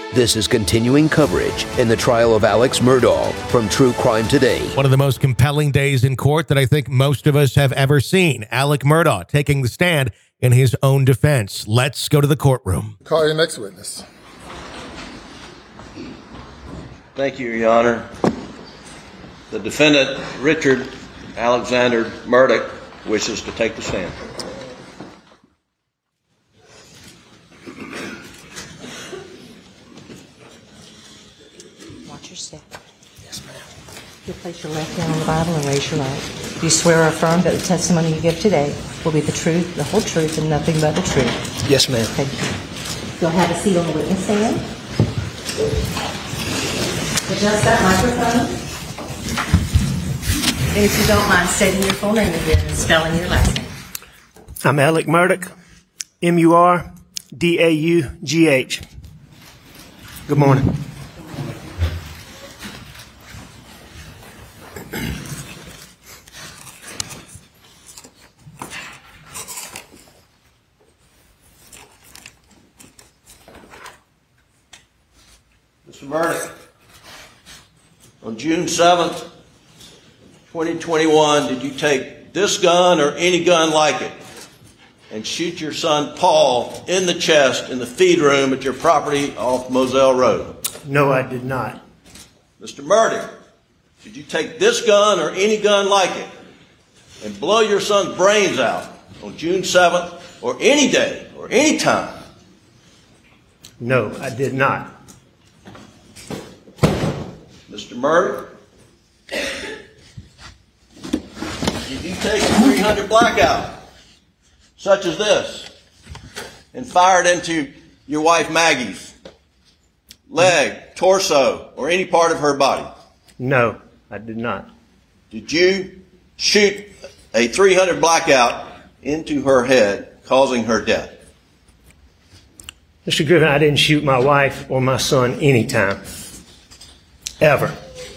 This is continuing coverage in the trial of Alex Murdaugh from True Crime Today. One of the most compelling days in court that I think most of us have ever seen. Alex Murdaugh taking the stand in his own defense. Let's go to the courtroom. Call your next witness. Thank you, Your Honor. The defendant, Richard Alexander Murdaugh, wishes to take the stand. Watch your step. Yes, ma'am. You place your left hand on the Bible and raise your right. Do you swear or affirm that the testimony you give today will be the truth, the whole truth, and nothing but the truth? Yes, ma'am. Thank you. You'll have a seat on the witness stand. Adjust that microphone. And if you don't mind stating your full name again and spelling your last name. I'm Alex Murdaugh, M-U-R-D-A-U-G-H. Good morning. Mr. Murdaugh, on June 7th, 2021, did you take this gun or any gun like it and shoot your son Paul in the chest in the feed room at your property off Moselle Road? No, I did not. Mr. Murdaugh, did you take this gun or any gun like it and blow your son's brains out on June 7th or any day or any time? No, I did not. Mr. Murdaugh, did you take a .300 blackout, such as this, and fire it into your wife Maggie's leg, torso, or any part of her body? No, I did not. Did you shoot a .300 blackout into her head, causing her death? Mr. Griffin, I didn't shoot my wife or my son anytime. Ever.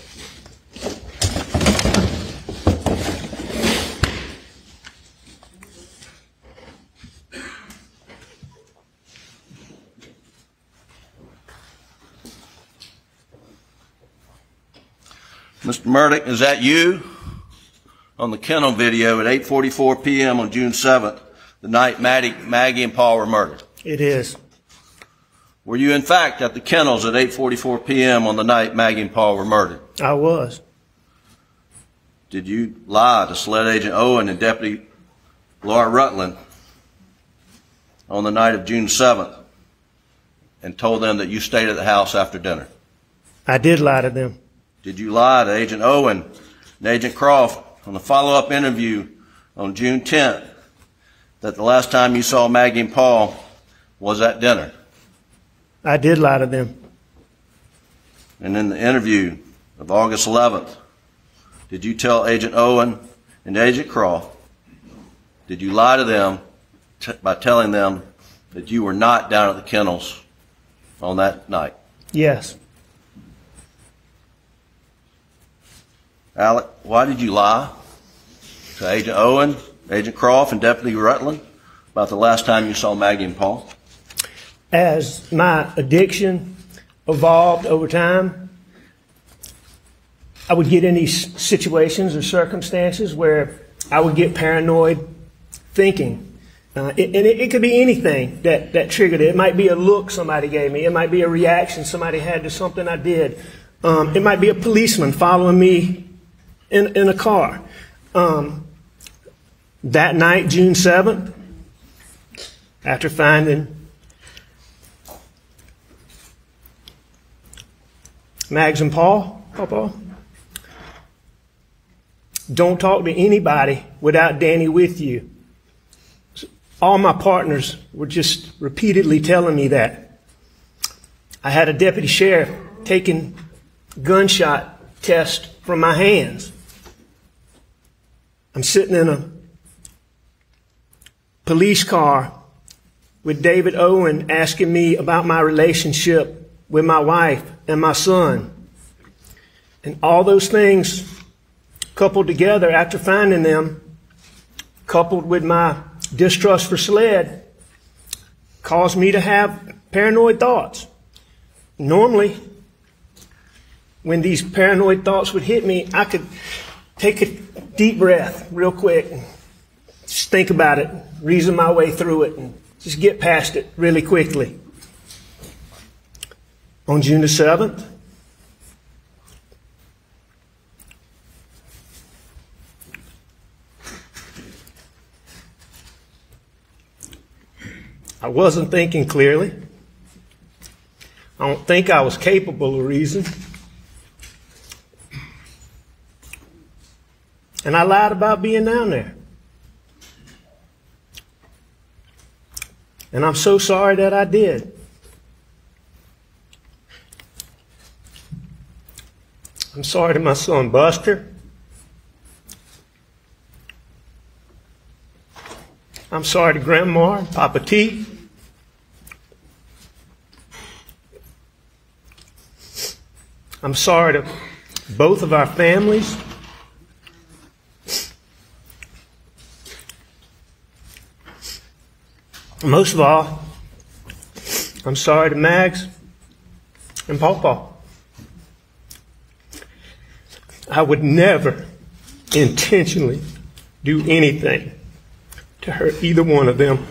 Mr. Murdaugh, is that you on the kennel video at 8:44 p.m. on June 7th, the night Maggie and Paul were murdered? It is. Were you, in fact, at the kennels at 8:44 p.m. on the night Maggie and Paul were murdered? I was. Did you lie to SLED Agent Owen and Deputy Laura Rutland on the night of June 7th and told them that you stayed at the house after dinner? I did lie to them. Did you lie to Agent Owen and Agent Croft on the follow-up interview on June 10th that the last time you saw Maggie and Paul was at dinner? I did lie to them. And in the interview of August 11th, did you tell Agent Owen and Agent Croft, did you lie to them by telling them that you were not down at the kennels on that night? Yes. Alec, why did you lie to Agent Owen, Agent Croft, and Deputy Rutland about the last time you saw Maggie and Paul? As my addiction evolved over time, I would get in these situations or circumstances where I would get paranoid thinking. It could be anything that triggered it. It might be a look somebody gave me. It might be a reaction somebody had to something I did. It might be a policeman following me in a car. That night, June 7th, after finding Mags and Paul, don't talk to anybody without Danny with you. All my partners were just repeatedly telling me that. I had a deputy sheriff taking gunshot tests from my hands. I'm sitting in a police car with David Owen asking me about my relationship with my wife and my son. And all those things coupled together after finding them, coupled with my distrust for SLED, caused me to have paranoid thoughts. normally, when these paranoid thoughts would hit me, I could take a deep breath real quick and just think about it, reason my way through it, and just get past it really quickly. On June the 7th, I wasn't thinking clearly. I don't think I was capable of reason. And I lied about being down there. And I'm so sorry that I did. I'm sorry to my son Buster. I'm sorry to Grandma and Papa T. I'm sorry to both of our families. Most of all, I'm sorry to Mags and Pawpaw. I would never intentionally do anything to hurt either one of them.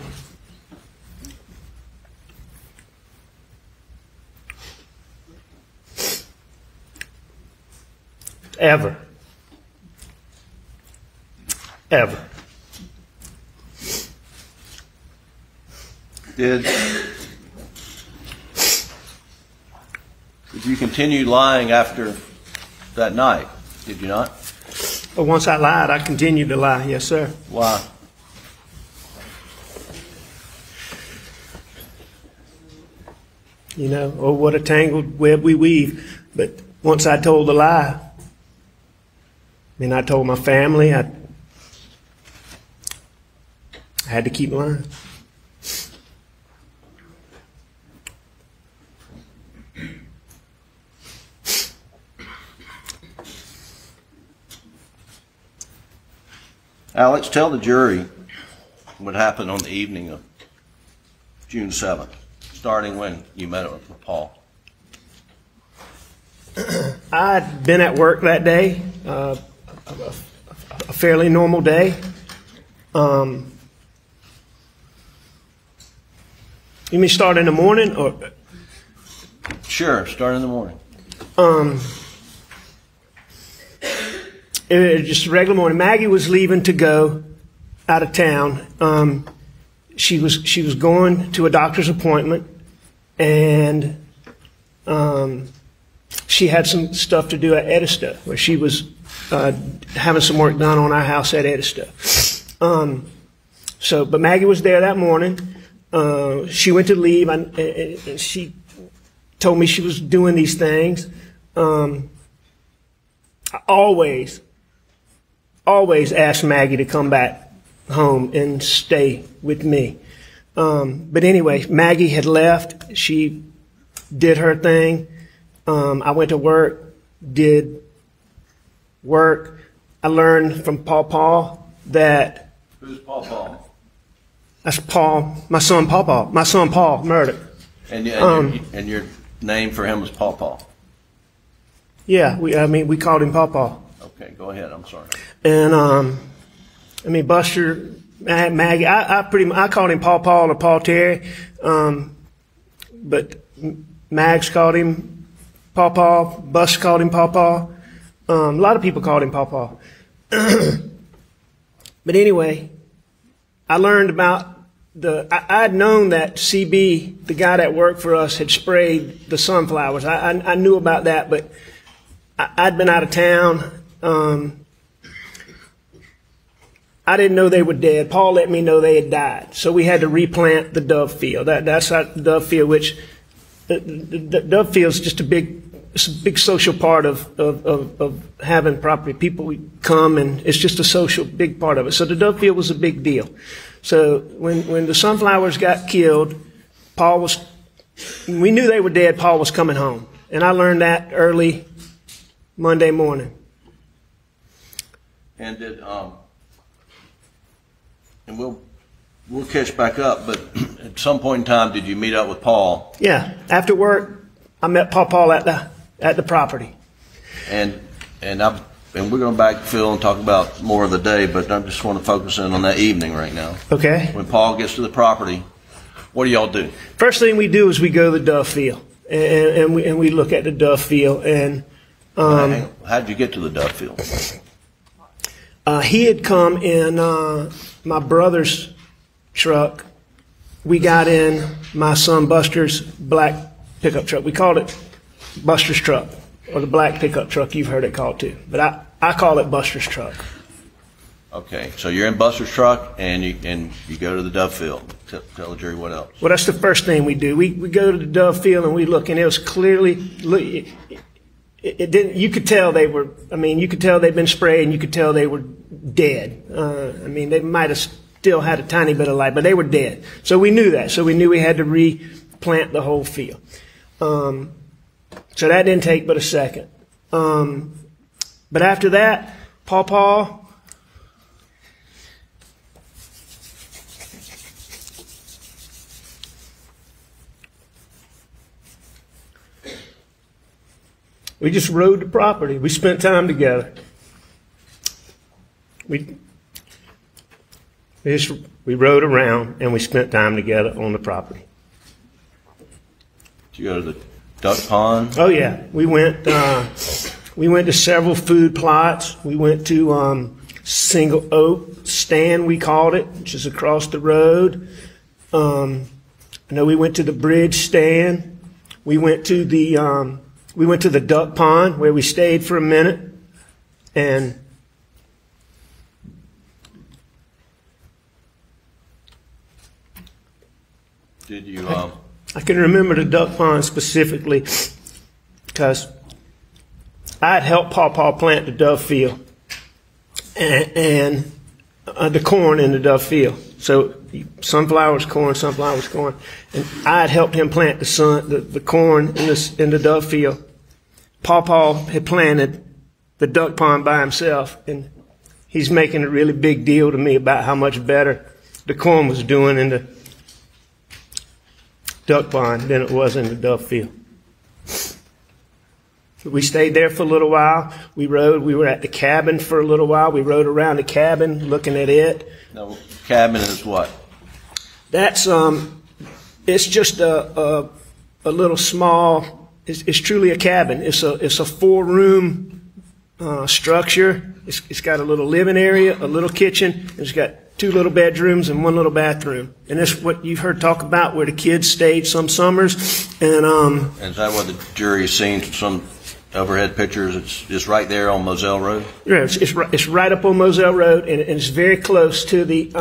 Ever. Ever. Did you continue lying after that night? Did you not? But once I lied, I continued to lie. Yes, sir. Why? You know, oh, what a tangled web we weave. But once I told the lie, I told my family, I had to keep lying. Alex, tell the jury what happened on the evening of June 7th, starting when you met with Paul. I'd been at work that day, a fairly normal day. You mean start in the morning, or? Sure, start in the morning. It was just a regular morning. Maggie was leaving to go out of town. She was going to a doctor's appointment, and she had some stuff to do at Edista, where she was having some work done on our house at Edista. But Maggie was there that morning. She went to leave, and she told me she was doing these things. I always asked Maggie to come back home and stay with me. But anyway, Maggie had left. She did her thing. I went to work, did work. I learned from Paw that... Who's Paw? That's Paul, my son Paul murdered. And your name for him was Paw? Yeah, we called him Paw. Okay, go ahead, I'm sorry. And, Buster, Maggie, I called him Paw or Paul Terry. But Mags called him Paw, Buster called him Paw. A lot of people called him Paw. But anyway, I learned about I had known that CB, the guy that worked for us, had sprayed the sunflowers. I knew about that, but I'd been out of town. I didn't know they were dead. Paul let me know they had died. So we had to replant the Dove field. That's our Dove field, which the Dove field is just a big social part of having property. People come, and it's just a social big part of it. So the Dove field was a big deal. So when the sunflowers got killed, we knew they were dead. Paul was coming home, and I learned that early Monday morning. And and we'll catch back up, but at some point in time, did you meet up with Paul? Yeah, after work, I met Paul at the property. And we're going to backfill and talk about more of the day, but I just want to focus in on that evening right now. Okay. When Paul gets to the property, what do y'all do? First thing we do is we go to the dove field, and we look at the dove field. And how did you get to the dove field? he had come in my brother's truck. We got in my son Buster's black pickup truck. We called it Buster's truck, or the black pickup truck. You've heard it called too, but I call it Buster's truck. Okay, so you're in Buster's truck and you go to the dove field. Tell the jury what else. Well, that's the first thing we do. We go to the dove field and we look, and it was clearly it didn't. You could tell they were. I mean, you could tell they'd been sprayed, and you could tell they were dead. I mean, they might have still had a tiny bit of life, but they were dead. So we knew that. So we knew we had to replant the whole field. So that didn't take but a second. But after that, Paul. We just rode the property. We spent time together. We rode around and we spent time together on the property. Did you go to the duck pond? Oh yeah, we went to several food plots. We went to Single Oak Stand, we called it, which is across the road. I know we went to the Bridge Stand. We went to the duck pond where we stayed for a minute, and did you? I can remember the duck pond specifically because I had helped Paul plant the dove field and the corn in the dove field. So sunflowers, corn, and I had helped him plant the corn in the dove field. Paul had planted the duck pond by himself, and he's making a really big deal to me about how much better the corn was doing in the duck pond than it was in the dove field. We stayed there for a little while. We were at the cabin for a little while. We rode around the cabin looking at it. Now, cabin is what? That's it's just a little small. It's truly a cabin. It's a 4-room structure. It's got a little living area, a little kitchen, and it's got 2 little bedrooms and 1 little bathroom. And that's what you've heard talk about, where the kids stayed some summers. And is that what the jury's seen? Some overhead pictures. It's right there on Moselle Road. Yeah, it's right up on Moselle Road, and it's very close to the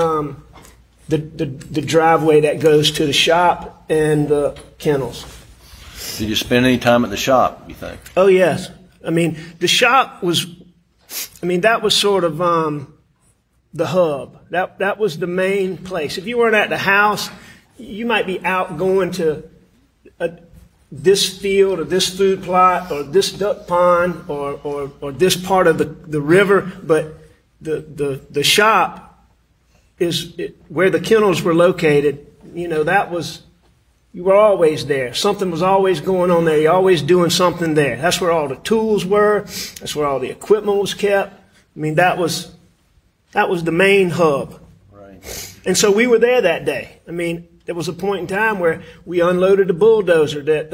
driveway that goes to the shop and the kennels. Did you spend any time at the shop, you think? Oh, yes. I mean, the shop was, that was sort of the hub. That was the main place. If you weren't at the house, you might be out going to this field or this food plot or this duck pond or this part of the river, but the shop is where the kennels were located. You were always there. Something was always going on there. You're always doing something there. That's where all the tools were. That's where all the equipment was kept. That was the main hub. Right. And so we were there that day. There was a point in time where we unloaded a bulldozer that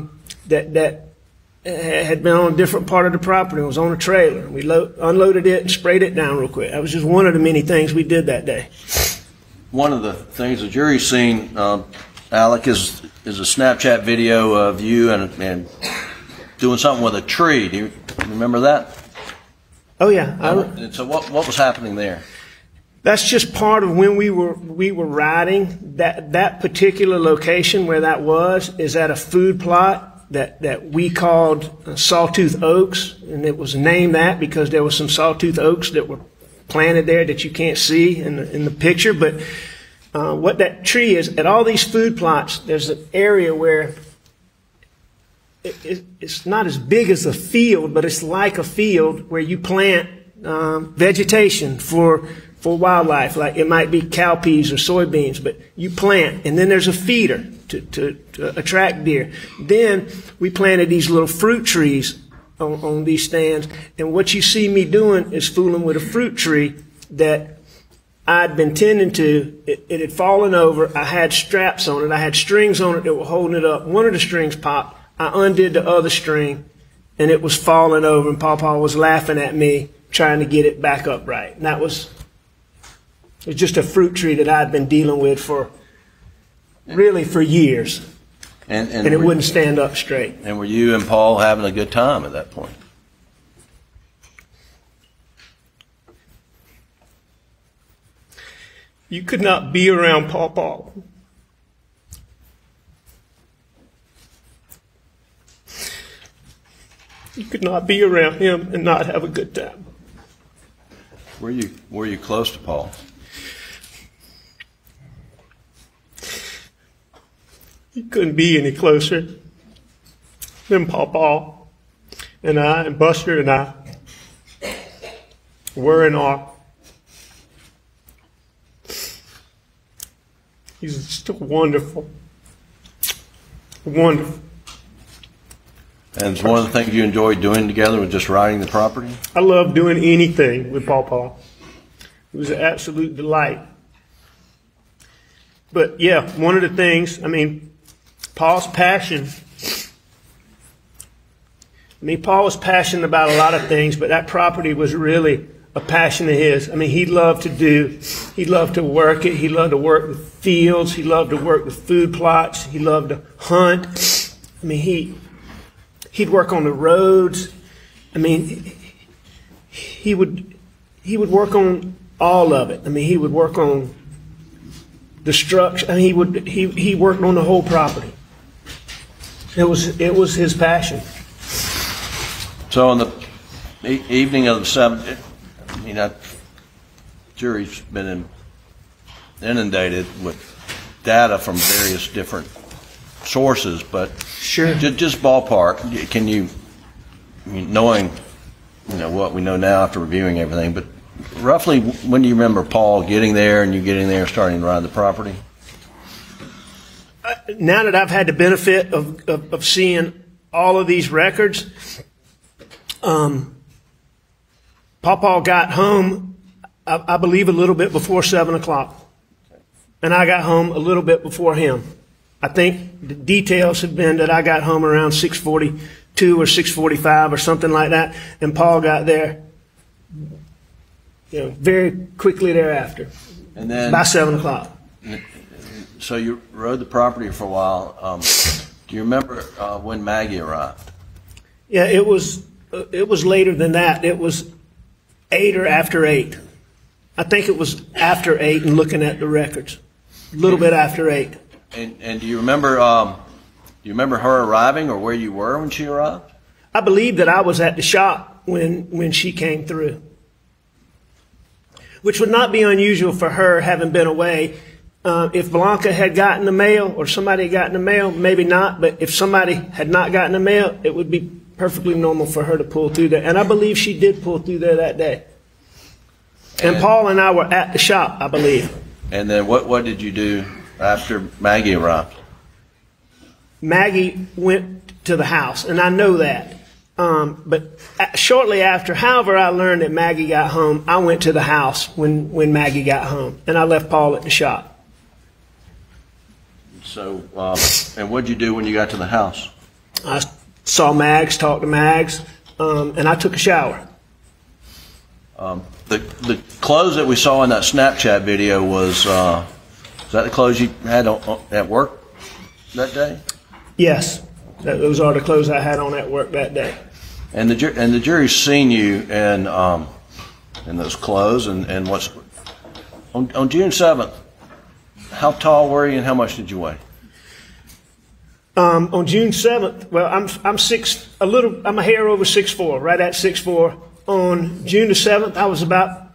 had been on a different part of the property. It was on a trailer. We unloaded it and sprayed it down real quick. That was just one of the many things we did that day. One of the things the jury's seen, Alec, is a Snapchat video of you and doing something with a tree. Do you remember that? Oh yeah. And so what was happening there? That's just part of when we were riding. That particular location where that was is at a food plot that we called Sawtooth Oaks, and it was named that because there were some sawtooth oaks that were planted there that you can't see in the picture. But what that tree is, at all these food plots, there's an area where it's not as big as a field, but it's like a field where you plant vegetation for for wildlife, like it might be cowpeas or soybeans, but you plant, and then there's a feeder to attract deer. Then we planted these little fruit trees on these stands, and what you see me doing is fooling with a fruit tree that I'd been tending to. It had fallen over. I had straps on it. I had strings on it that were holding it up. One of the strings popped. I undid the other string, and it was falling over, and Pawpaw was laughing at me trying to get it back upright. And it was just a fruit tree that I'd been dealing with for years. And it wouldn't stand up straight. And were you and Paul having a good time at that point? You could not be around Pawpaw. You could not be around him and not have a good time. Were you close to Paul? You couldn't be any closer than Pawpaw and I and Buster and I were and are. He's just wonderful. Wonderful. And it's one of the things you enjoyed doing together was just riding the property? I love doing anything with Pawpaw. It was an absolute delight. But yeah, one of the things, Paul's passion. Paul was passionate about a lot of things, but that property was really a passion of his. He loved to work it. He loved to work the fields. He loved to work the food plots. He loved to hunt. He'd work on the roads. He would work on all of it. He would work on the structure. He worked on the whole property. It was his passion. So on the evening of the 7th, that jury's been inundated with data from various different sources, but sure, just ballpark. Can you, knowing what we know now after reviewing everything, but roughly when do you remember Paul getting there and you getting there, starting to ride the property? Now that I've had the benefit of seeing all of these records, Pawpaw got home, I believe, a little bit before 7 o'clock. And I got home a little bit before him. I think the details have been that I got home around 6:42 or 6:45 or something like that. And Paul got there, very quickly thereafter. And then by 7 o'clock. So you rode the property for a while. Do you remember when Maggie arrived? Yeah, it was later than that. It was 8 or after 8. I think it was after 8 and looking at the records. A little bit after 8. And do you remember her arriving or where you were when she arrived? I believe that I was at the shop when she came through, which would not be unusual for her, having been away. If Blanca had gotten the mail or somebody had gotten the mail, maybe not. But if somebody had not gotten the mail, it would be perfectly normal for her to pull through there. And I believe she did pull through there that day. And Paul and I were at the shop, I believe. And then what did you do after Maggie arrived? Maggie went to the house, and I know that. But shortly after, however I learned that Maggie got home, I went to the house when Maggie got home, and I left Paul at the shop. So, and what did you do when you got to the house? I saw Mags, talked to Mags, and I took a shower. The clothes that we saw in that Snapchat video was that the clothes you had at work that day? Yes, those are the clothes I had on at work that day. And the jury's seen you in those clothes and what's on June 7th. How tall were you and how much did you weigh? On June 7th, well, I'm a hair over 6'4", right at 6'4". On June the 7th, I was about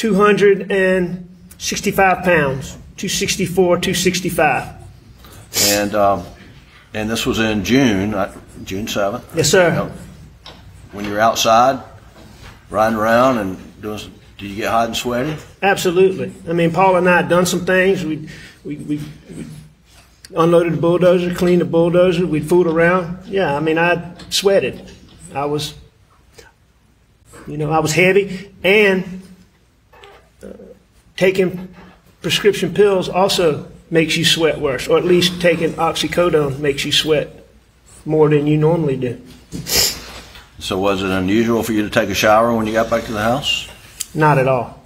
265 pounds, 264, 265. And this was in June 7th. Yes, sir. When you're outside, riding around and doing Did you get hot and sweaty? Absolutely. I mean, Paul and I had done some things. We unloaded the bulldozer, cleaned the bulldozer. We'd fooled around. Yeah, I mean, I sweated. I was heavy, and taking prescription pills also makes you sweat worse, or at least taking oxycodone makes you sweat more than you normally do. So was it unusual for you to take a shower when you got back to the house? Not at all.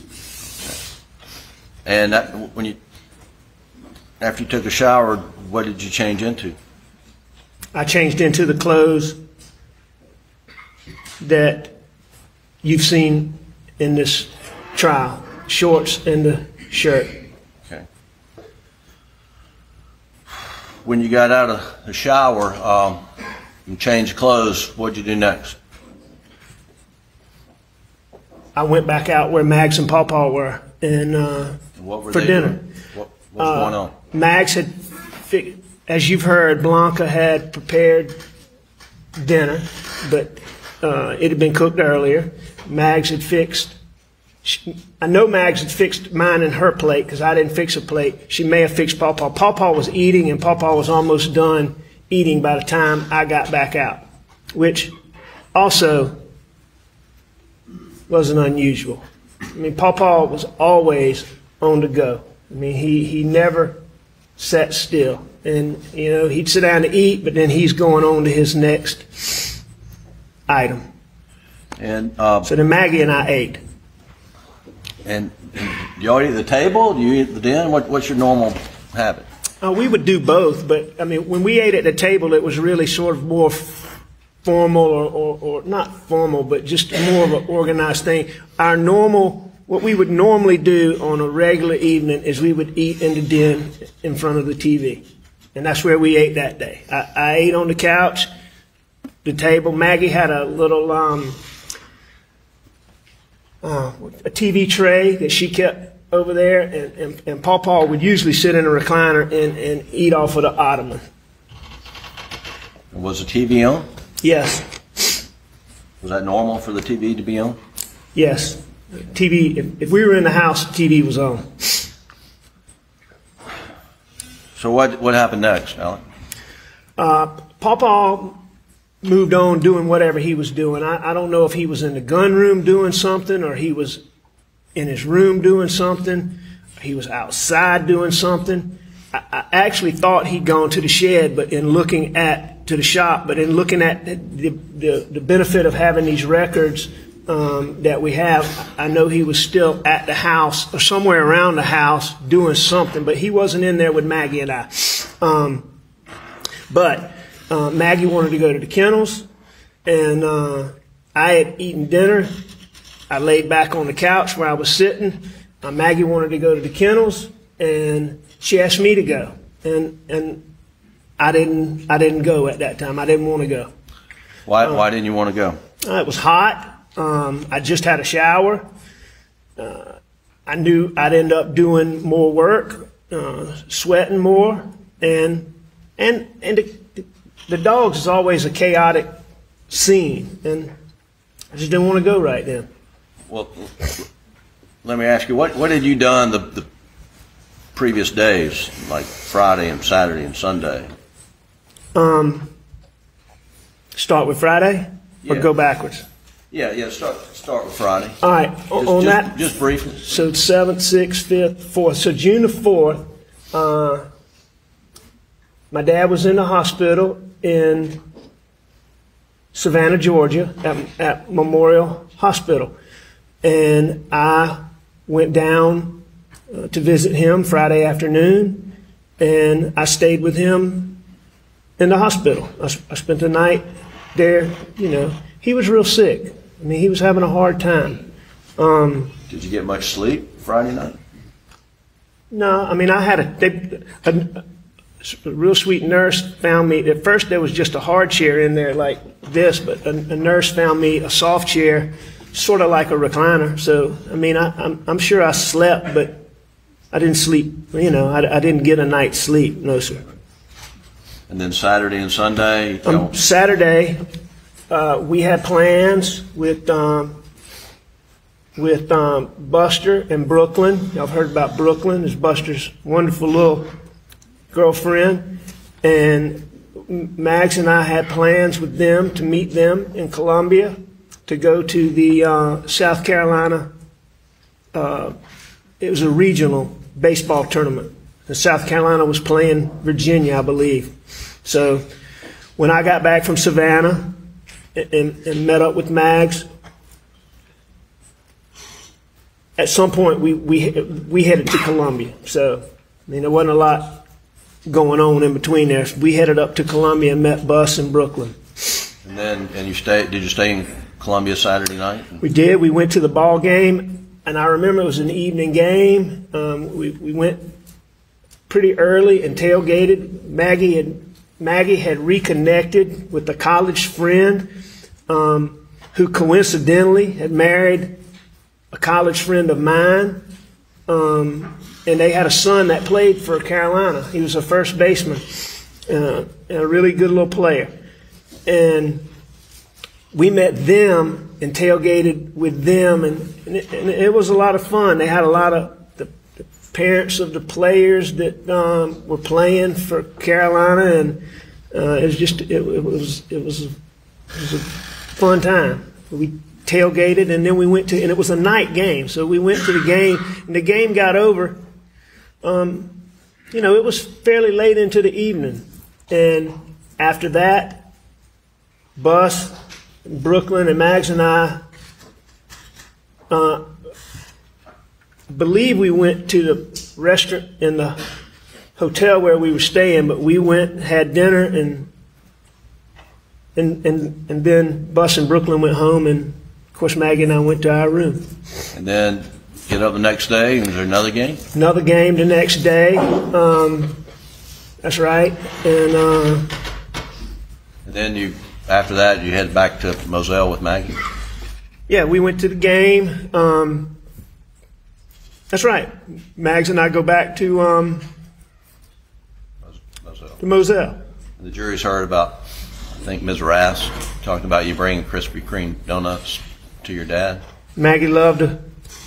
And after you took a shower, what did you change into? I changed into the clothes that you've seen in this trial, shorts and the shirt. Okay. When you got out of the shower and changed clothes, what did you do next? I went back out where Mags and Paw Paw were, and what were for they dinner. doing? What was going on? Mags had, as you've heard, Blanca had prepared dinner, but it had been cooked earlier. Mags had fixed. I know Mags had fixed mine and her plate because I didn't fix a plate. She may have fixed Paw Paw. Paw Paw was eating, and Paw Paw was almost done eating by the time I got back out, which also wasn't unusual. I mean, Paw Paw was always on the go. I mean, he never sat still. And, you know, he'd sit down to eat, but then he's going on to his next item. And So then Maggie and I ate. And you all eat at the table? Do you eat at the den? What's your normal habit? We would do both, but, I mean, when we ate at the table, it was really sort of more formal or not formal, but just more of an organized thing. What we would normally do on a regular evening is we would eat in the den in front of the TV. And that's where we ate that day. I ate on the couch, the table. Maggie had a little a TV tray that she kept over there, and Paw Paw would usually sit in a recliner and eat off of the ottoman. Was the TV on? Yes. Was that normal for the TV to be on? Yes. TV, if we were in the house, the TV was on. So what happened next, Alec? Paw Paw moved on doing whatever he was doing. I don't know if he was in the gun room doing something, or he was in his room doing something, or he was outside doing something. I actually thought he'd gone to the shed, to the shop, but in looking at the benefit of having these records that we have, I know he was still at the house or somewhere around the house doing something, but he wasn't in there with Maggie and I. But Maggie wanted to go to the kennels, and I had eaten dinner. I laid back on the couch where I was sitting. Maggie wanted to go to the kennels, and she asked me to go, and I didn't go at that time. I didn't want to go. Why didn't you want to go? It was hot. I just had a shower. I knew I'd end up doing more work, sweating more, and the dogs is always a chaotic scene, and I just didn't want to go right then. Well, let me ask you, what had you done the previous days, like Friday and Saturday and Sunday? Start with Friday or Yeah. go backwards? Yeah. Start with Friday. All right, Just briefly. So 7th, 6th, 5th, 4th. So June the 4th, my dad was in the hospital in Savannah, Georgia, at Memorial Hospital. And I went down to visit him Friday afternoon, and I stayed with him in the hospital. I spent the night there. You know, he was real sick. I mean, he was having a hard time. Did you get much sleep Friday night? No, I mean, I had a real sweet nurse found me. At first, there was just a hard chair in there like this, but a nurse found me a soft chair, sort of like a recliner. So, I mean, I'm sure I slept, but I didn't sleep. You know, I didn't get a night's sleep. No, sir. And then Saturday and Sunday? Saturday, we had plans with with Buster and Brooklyn. Y'all have heard about Brooklyn. It's Buster's wonderful little girlfriend. And Mags and I had plans with them to meet them in Columbia, to go to the South Carolina, it was a regional baseball tournament. And South Carolina was playing Virginia, I believe. So when I got back from Savannah and met up with Mags, at some point we headed to Columbia. So, I mean, there wasn't a lot going on in between there. So we headed up to Columbia and met Bus in Brooklyn. And then, did you stay in Columbia Saturday night? We did. We went to the ball game, and I remember it was an evening game. We went pretty early and tailgated. Maggie had reconnected with a college friend who coincidentally had married a college friend of mine, and they had a son that played for Carolina. He was a first baseman and a really good little player. And we met them and tailgated with them, and it was a lot of fun. They had a lot of the parents of the players that were playing for Carolina, and it was a fun time. We tailgated, and then we went to, and it was a night game, so we went to the game, and the game got over. It was fairly late into the evening, and after that, Bus, Brooklyn, and Mags and I believe we went to the restaurant in the hotel where we were staying, but we went, had dinner, and then Bus and Brooklyn went home, and of course Maggie and I went to our room. And then get up the next day, and was there another game? Another game the next day. That's right. And then after that, you head back to Moselle with Maggie? Yeah, we went to the game. That's right. Mags and I go back to Moselle. And the jury's heard about, I think Ms. Rass talked about you bringing Krispy Kreme donuts to your dad. Maggie loved to.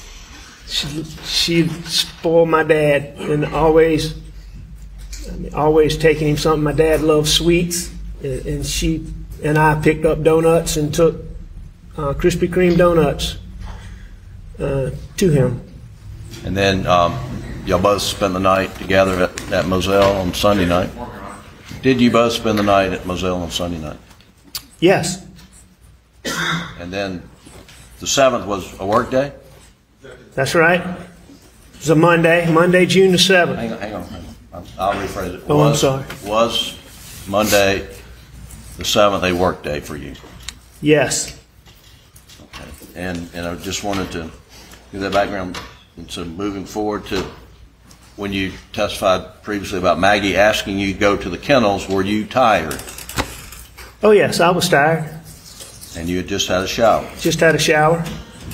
She spoiled my dad, and always taking him something. My dad loved sweets, and she and I picked up donuts and took Krispy Kreme donuts to him. And then y'all both spent the night together at Moselle on Sunday night. Did you both spend the night at Moselle on Sunday night? Yes. And then the 7th was a work day? That's right. It was a Monday, June the 7th. Hang on. I'll rephrase it. I'm sorry. Was Monday the 7th a work day for you? Yes. Okay. And I just wanted to give that background. And so moving forward to when you testified previously about Maggie asking you to go to the kennels, were you tired? Oh, yes, I was tired. And you had just had a shower? Just had a shower.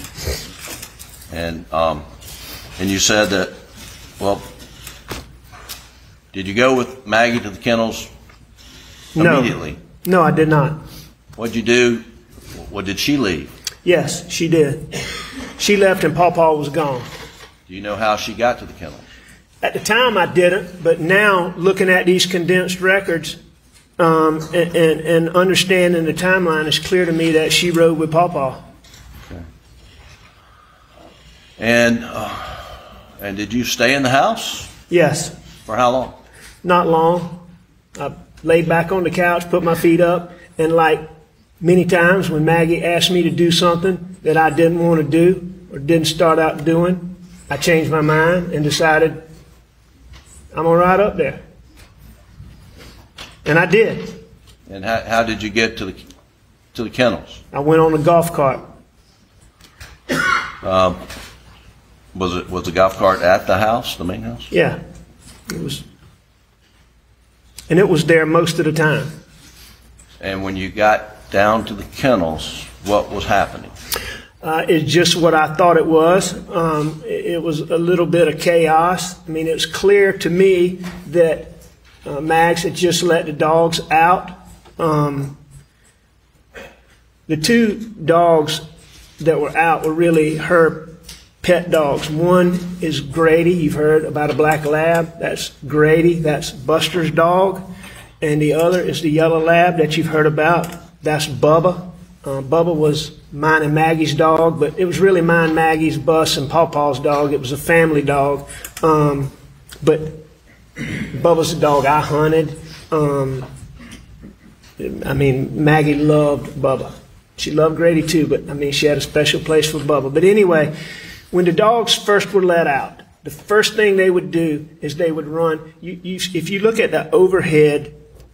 And you said that, well, did you go with Maggie to the kennels immediately? No, I did not. What did you do? What did she leave? Yes, she did. She left and Pawpaw was gone. Do you know how she got to the kennels? At the time I didn't, but now looking at these condensed records and understanding the timeline, it's clear to me that she rode with Pawpaw. Okay. And did you stay in the house? Yes. For how long? Not long. I laid back on the couch, put my feet up, and like many times when Maggie asked me to do something that I didn't want to do or didn't start out doing, I changed my mind and decided I'm going to ride up there. And I did. And how did you get to the kennels? I went on a golf cart. Was the golf cart at the house, the main house? Yeah. It was. And it was there most of the time. And when you got down to the kennels, what was happening? It's just what I thought it was. It was a little bit of chaos. I mean, it was clear to me that Mags had just let the dogs out. The two dogs that were out were really her pet dogs. One is Grady. You've heard about a black lab. That's Grady. That's Buster's dog. And the other is the yellow lab that you've heard about. That's Bubba. Bubba was mine and Maggie's dog, but it was really mine, Maggie's, Bus, and Pawpaw's dog. It was a family dog. But Bubba's the dog I hunted. Maggie loved Bubba. She loved Grady too, but she had a special place for Bubba. But anyway, when the dogs first were let out, the first thing they would do is they would run. If you look at the overhead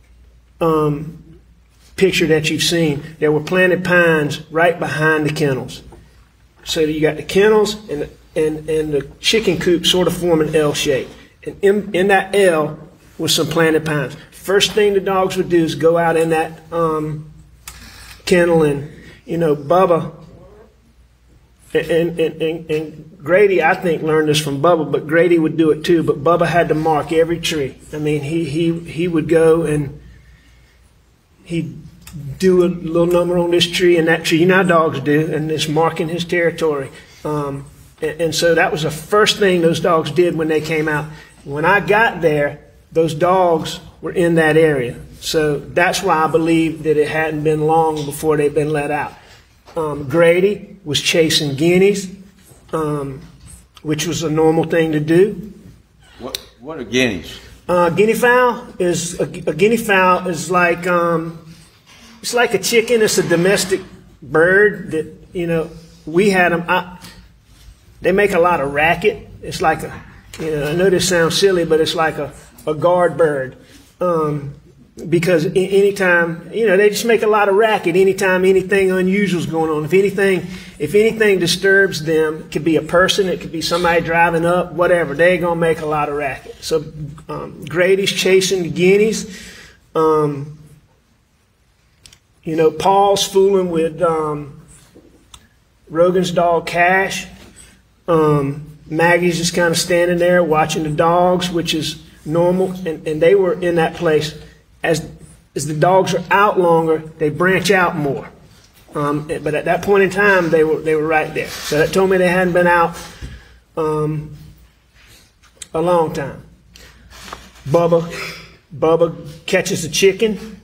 picture that you've seen, there were planted pines right behind the kennels. So you got the kennels and the chicken coop sort of form an L shape. And in that L was some planted pines. First thing the dogs would do is go out in that kennel, and Bubba and Grady, I think, learned this from Bubba, but Grady would do it too. But Bubba had to mark every tree. He would go and he'd do a little number on this tree and that tree. You know how dogs do, and it's marking his territory. And so that was the first thing those dogs did when they came out. When I got there, those dogs were in that area. So that's why I believe that it hadn't been long before they'd been let out. Grady was chasing guineas, which was a normal thing to do. What are guineas? Guinea fowl is like it's like a chicken. It's a domestic bird that we had them. They make a lot of racket. It's like I know this sounds silly, but it's like a guard bird. Because anytime, they just make a lot of racket anytime anything unusual is going on. If anything disturbs them, it could be a person, it could be somebody driving up, whatever, they're going to make a lot of racket. So Grady's chasing the guineas. Paul's fooling with Rogan's dog Cash. Maggie's just kind of standing there watching the dogs, which is normal, and they were in that place. As the dogs are out longer, they branch out more. But at that point in time, they were right there. So that told me they hadn't been out a long time. Bubba catches a chicken.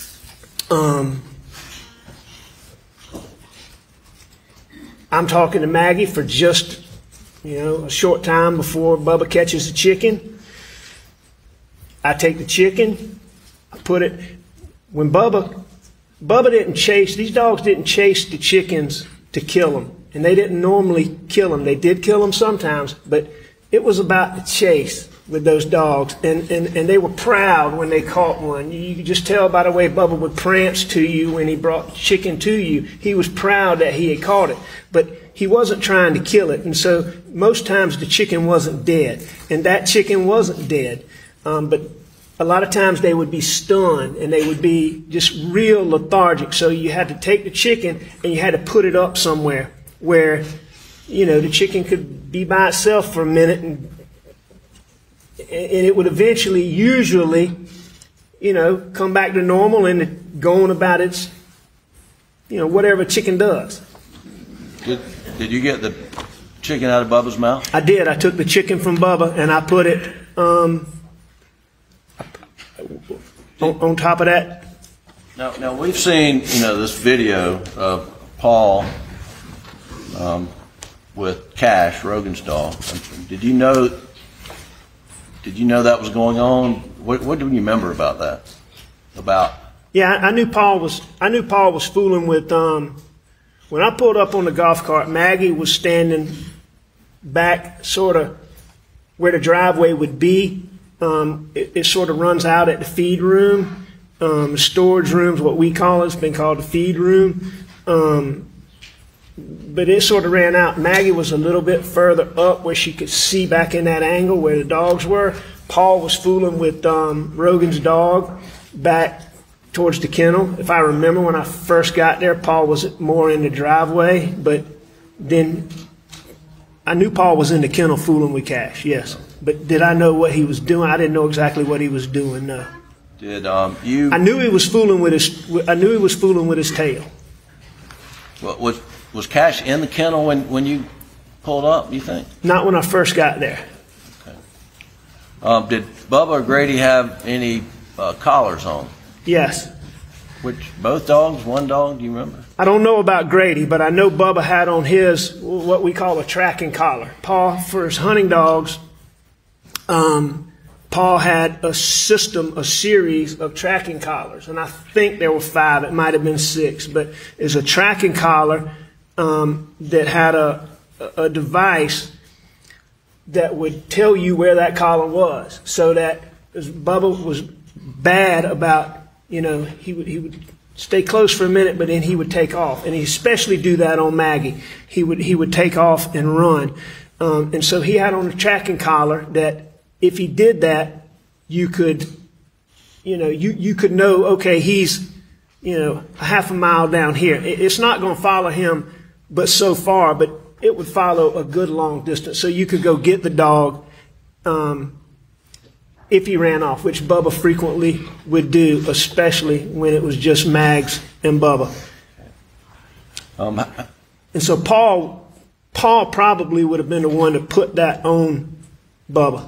I'm talking to Maggie for just a short time before Bubba catches the chicken. I take the chicken. I put it, when Bubba didn't chase, these dogs didn't chase the chickens to kill them. And they didn't normally kill them. They did kill them sometimes, but it was about the chase with those dogs. And they were proud when they caught one. You could just tell by the way Bubba would prance to you when he brought chicken to you. He was proud that he had caught it. But he wasn't trying to kill it. And so most times the chicken wasn't dead. And that chicken wasn't dead. But a lot of times they would be stunned and they would be just real lethargic. So you had to take the chicken and you had to put it up somewhere where, the chicken could be by itself for a minute and it would eventually, usually, come back to normal and go on about its, whatever a chicken does. Did you get the chicken out of Bubba's mouth? I did. I took the chicken from Bubba and I put it on top of that. Now we've seen this video of Paul with Cash, Rogan's dog. Did you know that was going on? What do you remember about that? Yeah, I knew Paul was fooling with. When I pulled up on the golf cart, Maggie was standing back, sort of where the driveway would be. It sort of runs out at the feed room. Storage room's what we call it. It's been called the feed room. But it sort of ran out. Maggie was a little bit further up where she could see back in that angle where the dogs were. Paul was fooling with Rogan's dog back towards the kennel. If I remember when I first got there, Paul was more in the driveway. But then I knew Paul was in the kennel fooling with Cash, yes. But did I know what he was doing? I didn't know exactly what he was doing, no. Did you? I knew he was fooling with his tail. Was Cash in the kennel when you pulled up, you think? Not when I first got there. Okay. Did Bubba or Grady have any collars on? Yes. Both dogs? One dog? Do you remember? I don't know about Grady, but I know Bubba had on his what we call a tracking collar. Paul, for his hunting dogs, Paul had a series of tracking collars, and I think there were 5. It might have been 6, but it's a tracking collar that had a device that would tell you where that collar was, so that Bubba was bad about, he would stay close for a minute, but then he would take off, and he especially do that on Maggie. He would take off and run, and so he had on a tracking collar that if he did that, you could, you could know, okay, he's, a half a mile down here. It's not going to follow him, but so far, but it would follow a good long distance, so you could go get the dog. If he ran off, which Bubba frequently would do, especially when it was just Mags and Bubba. And so Paul probably would have been the one to put that on Bubba.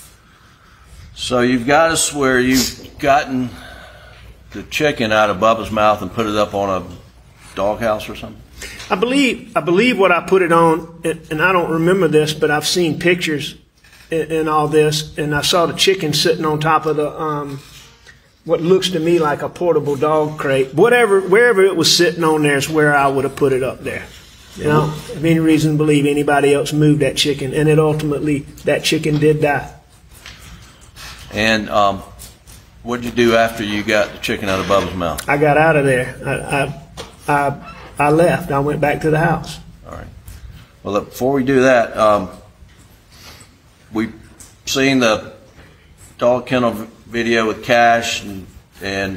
So you've got us where you've gotten the chicken out of Bubba's mouth and put it up on a doghouse or something? I believe what I put it on, and I don't remember this, but I've seen pictures and all this, and I saw the chicken sitting on top of the what looks to me like a portable dog crate. Wherever it was sitting on there is where I would have put it up there. I don't have any reason to believe anybody else moved that chicken, and that chicken did die. And what did you do after you got the chicken out of Bubba's mouth? I got out of there. I left. I went back to the house. All right. Well, look, before we do that, we've seen the dog kennel video with Cash and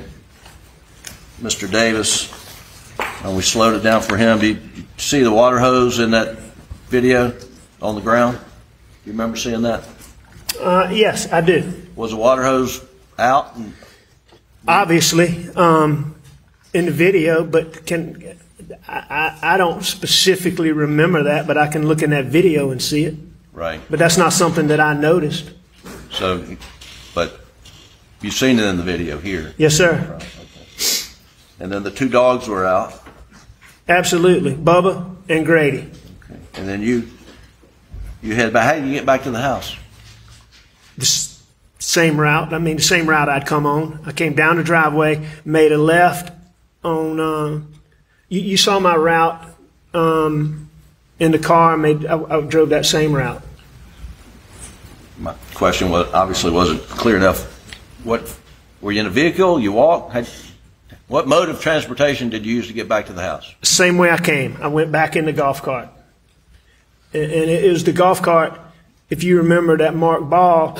Mr. Davis, and we slowed it down for him. Do you see the water hose in that video on the ground? Do you remember seeing that? Yes, I do. Was the water hose out? Obviously, in the video, but I don't specifically remember that, but I can look in that video and see it. Right. But that's not something that I noticed. So, but you've seen it in the video here? Yes, sir. Right, okay. And then the 2 dogs were out? Absolutely. Bubba and Grady. Okay. And then you head back. How did you get back to the house? The same route. The same route I'd come on. I came down the driveway, made a left on, you saw my route in the car. I drove that same route. My question obviously wasn't clear enough. What, were you in a vehicle? You walked? What mode of transportation did you use to get back to the house? Same way I came. I went back in the golf cart. And it was the golf cart, if you remember, that Mark Ball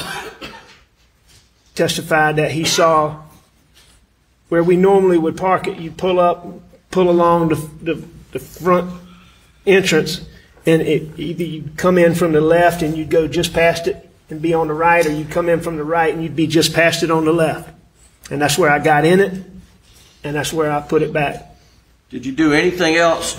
testified that he saw where we normally would park it. You pull along the front entrance, and either you'd come in from the left and you'd go just past it and be on the right, or you'd come in from the right and you'd be just past it on the left. And that's where I got in it, and that's where I put it back. Did you do anything else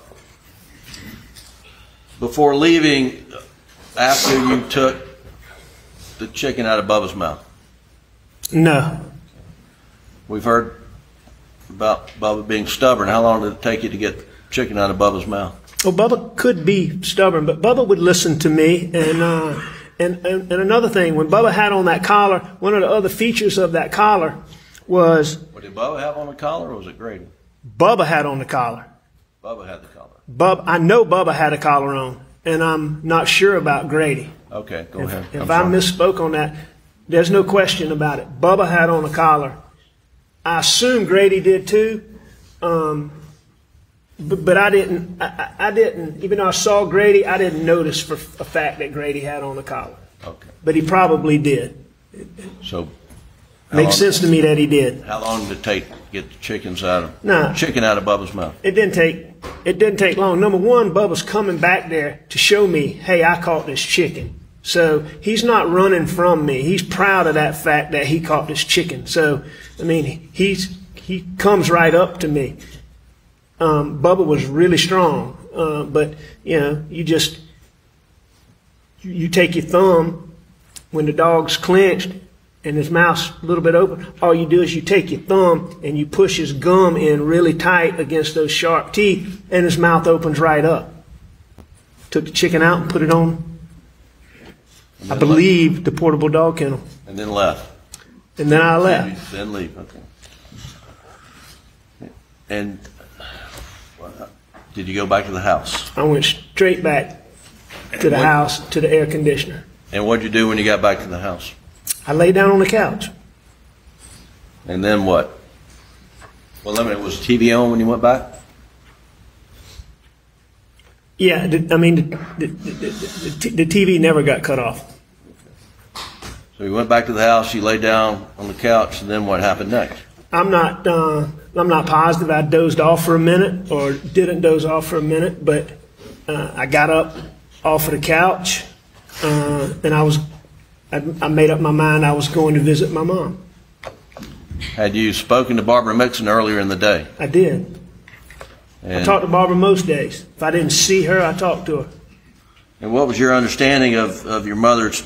before leaving after you took the chicken out of Bubba's mouth? No. We've heard about Bubba being stubborn. How long did it take you to get chicken out of Bubba's mouth? Well, Bubba could be stubborn, but Bubba would listen to me. And another thing, when Bubba had on that collar, one of the other features of that collar was... What did Bubba have on the collar, or was it Grady? Bubba had on the collar. Bubba had the collar. I know Bubba had a collar on, and I'm not sure about Grady. Okay, go ahead. If I misspoke on that, there's no question about it. Bubba had on a collar. I assume Grady did too, but I didn't. I didn't. Even though I saw Grady, I didn't notice for a fact that Grady had on a collar. Okay. But he probably did. So makes sense to me that he did. How long did it take to get the chicken out of Bubba's mouth? It didn't take long. Number one, Bubba's coming back there to show me, hey, I caught this chicken. So he's not running from me. He's proud of that fact that he caught this chicken. So, he comes right up to me. Bubba was really strong, but you take your thumb when the dog's clenched and his mouth's a little bit open. All you do is you take your thumb and you push his gum in really tight against those sharp teeth, and his mouth opens right up. Took the chicken out and put it on, I believe, the portable dog kennel. And then left. And then I left. Then leave. Okay. And did you go back to the house? I went straight back to the house, to the air conditioner. And what did you do when you got back to the house? I lay down on the couch. And then what? Well, I mean, was TV on when you went back? Yeah, the TV never got cut off. So you went back to the house, you laid down on the couch, and then what happened next? I'm not positive I dozed off for a minute or didn't doze off for a minute, but I got up off of the couch, and I made up my mind I was going to visit my mom. Had you spoken to Barbara Mixon earlier in the day? I did. I talked to Barbara most days. If I didn't see her, I talked to her. And what was your understanding of your mother's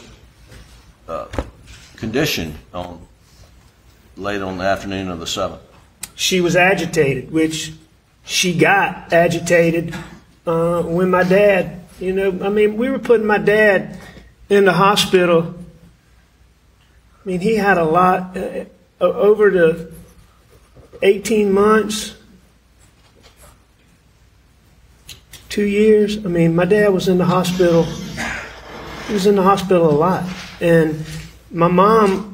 condition late on the afternoon of the 7th? She was agitated, which she got agitated when my dad, we were putting my dad in the hospital. I mean, he had a lot over the 18 months, 2 years. I mean, my dad was in the hospital. He was in the hospital a lot. And my mom,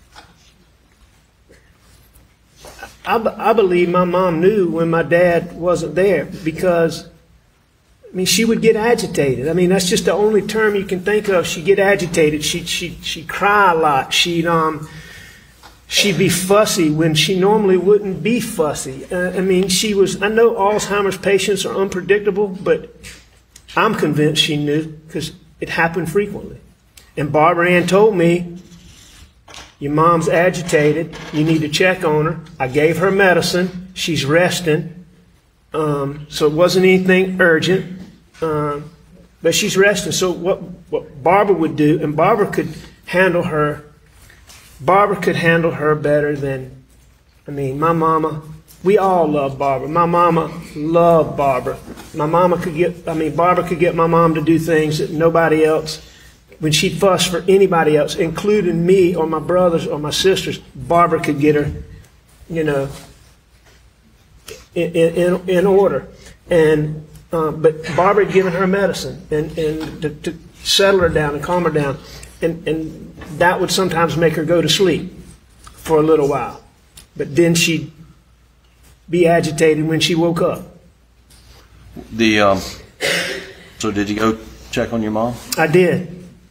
I believe my mom knew when my dad wasn't there because, she would get agitated. That's just the only term you can think of. She'd get agitated. She'd cry a lot. She'd be fussy when she normally wouldn't be fussy. I know Alzheimer's patients are unpredictable, but I'm convinced she knew because it happened frequently. And Barbara Ann told me, your mom's agitated. You need to check on her. I gave her medicine. She's resting. So it wasn't anything urgent. But she's resting. So what Barbara would do, and Barbara could handle her better than, my mama. We all love Barbara. My mama loved Barbara. Barbara could get my mom to do things that nobody else. When she'd fuss for anybody else, including me or my brothers or my sisters, Barbara could get her, in order. And but Barbara had given her medicine and to settle her down and calm her down, and that would sometimes make her go to sleep for a little while. But then she'd be agitated when she woke up. So did you go check on your mom? I did.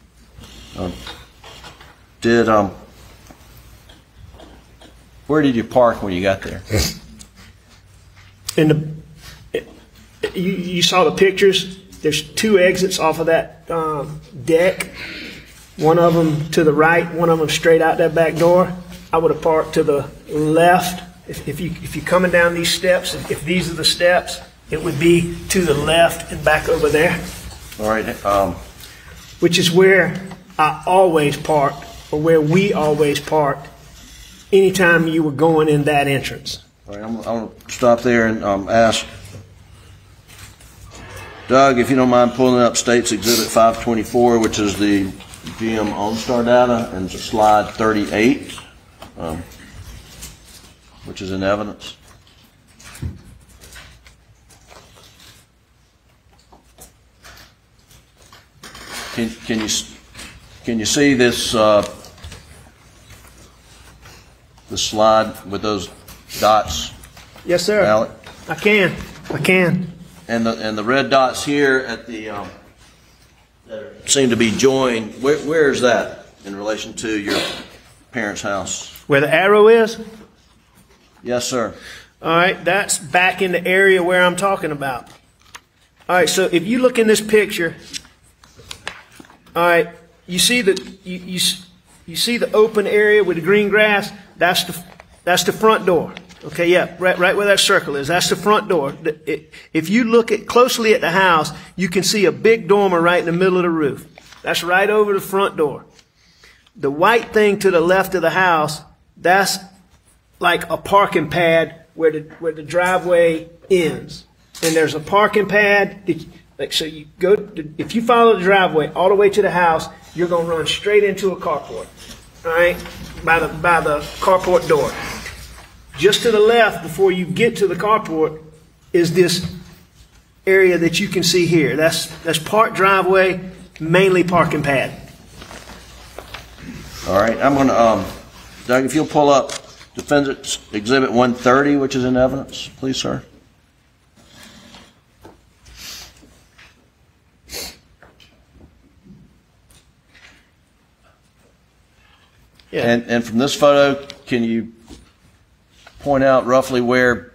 Where did you park when you got there? You saw the pictures. There's 2 exits off of that deck. One of them to the right, one of them straight out that back door. I would have parked to the left. If you're coming down these steps, if these are the steps, it would be to the left and back over there. All right. Which is where I always parked, or where we always parked, anytime you were going in that entrance. All right, I'm going to stop there and ask Doug, if you don't mind pulling up State's Exhibit 524, which is the GM OnStar data, and slide 38, which is in evidence. Can you see this the slide with those dots? Yes, sir. Alec? I can. And the red dots here at the that seem to be joined. Where is that in relation to your parents' house? Where the arrow is? Yes, sir. All right, that's back in the area where I'm talking about. All right, so if you look in this picture, all right, you see you see the open area with the green grass. That's the front door. Okay, yeah, right where that circle is. That's the front door. If you look closely at the house, you can see a big dormer right in the middle of the roof. That's right over the front door. The white thing to the left of the house, that's like a parking pad where the driveway ends. And there's a parking pad. So you if you follow the driveway all the way to the house, you're going to run straight into a carport. All right, by the carport door. Just to the left, before you get to the carport, is this area that you can see here. That's part driveway, mainly parking pad. All right, I'm going to, Doug, if you'll pull up Defendant's Exhibit 130, which is in evidence, please, sir. Yeah. And from this photo, can you point out roughly where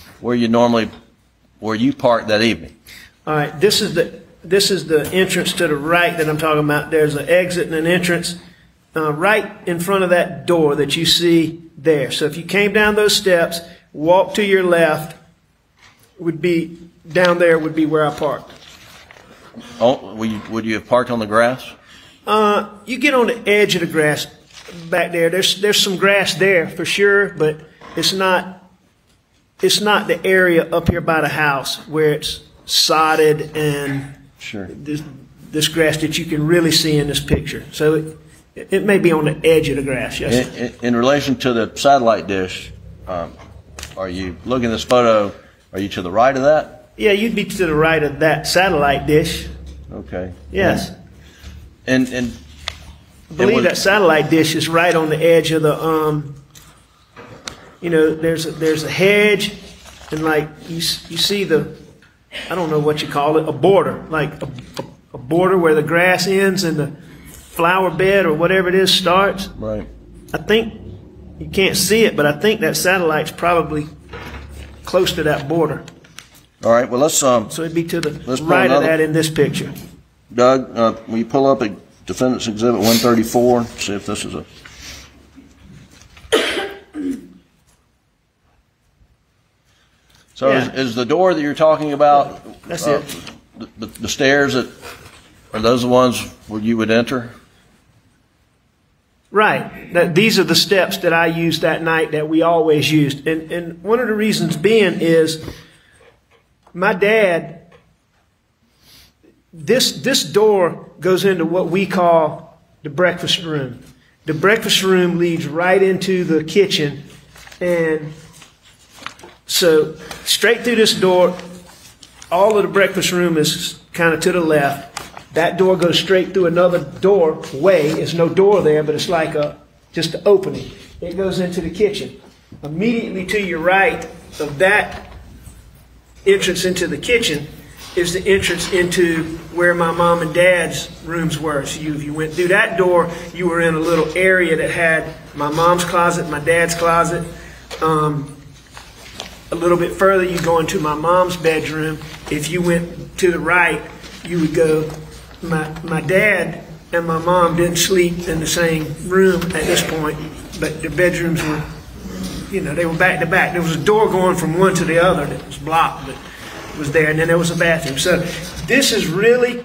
you parked that evening? All right, this is the entrance to the right that I'm talking about. There's an exit and an entrance right in front of that door that you see there. So if you came down those steps, walk to your left, would be where I parked. Oh, would you have parked on the grass? You get on the edge of the grass back there. There's some grass there for sure, but it's not the area up here by the house where it's sodded and sure. This grass that you can really see in this picture. So it may be on the edge of the grass, yes. In relation to the satellite dish, are you looking at this photo, are you to the right of that? Yeah, you'd be to the right of that satellite dish. Okay. Yes. And I believe that satellite dish is right on the edge of the, there's a hedge, and like you see I don't know what you call it, a border, like a border where the grass ends and the flower bed or whatever it is starts. Right. I think you can't see it, but I think that satellite's probably close to that border. All right. Well, let's So it'd be to the right of that in this picture. Doug, will you pull up a Defendant's Exhibit 134? See if this is a. So Yeah. is the door that you're talking about? That's it. The stairs are those the ones where you would enter? Right. These are the steps that I used that night that we always used. And one of the reasons being is my dad, this door goes into what we call the breakfast room. The breakfast room leads right into the kitchen. And so straight through this door, all of the breakfast room is kind of to the left. That door goes straight through another doorway. There's no door there, but it's like just an opening. It goes into the kitchen. Immediately to your right of that entrance into the kitchen is the entrance into where my mom and dad's rooms were. So if you went through that door, you were in a little area that had my mom's closet, my dad's closet. A little bit further, you go into my mom's bedroom. If you went to the right, you would go. My dad and my mom didn't sleep in the same room at this point, but the bedrooms were, they were back to back. There was a door going from one to the other that was blocked, but it was there, and then there was a bathroom. So this is really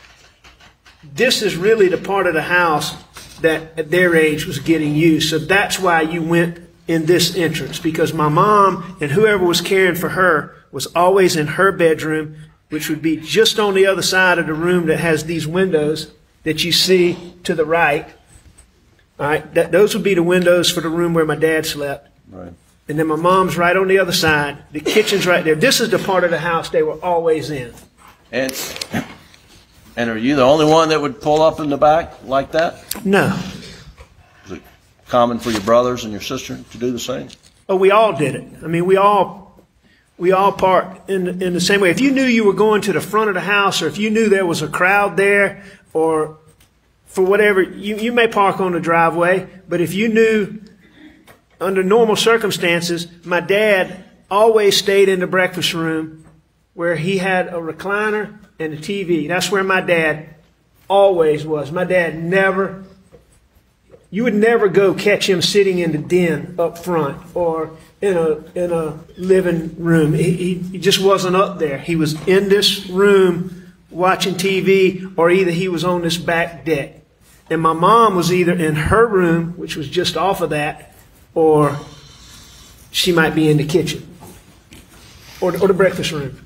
the part of the house that at their age was getting used. So that's why you went in this entrance, because my mom and whoever was caring for her was always in her bedroom, which would be just on the other side of the room that has these windows that you see to the right. All right, those would be the windows for the room where my dad slept. Right. And then my mom's right on the other side. The kitchen's right there. This is the part of the house they were always in. And are you the only one that would pull up in the back like that? No. Is it common for your brothers and your sister to do the same? Oh, we all did it. I mean, we all parked in the same way. If you knew you were going to the front of the house, or if you knew there was a crowd there, or for whatever, you may park on the driveway, but if you knew under normal circumstances, my dad always stayed in the breakfast room where he had a recliner and a TV. That's where my dad always was. My dad never you would never go catch him sitting in the den up front or in a living room. He just wasn't up there. He was in this room watching TV, or either he was on this back deck. And my mom was either in her room, which was just off of that, or she might be in the kitchen or the breakfast room.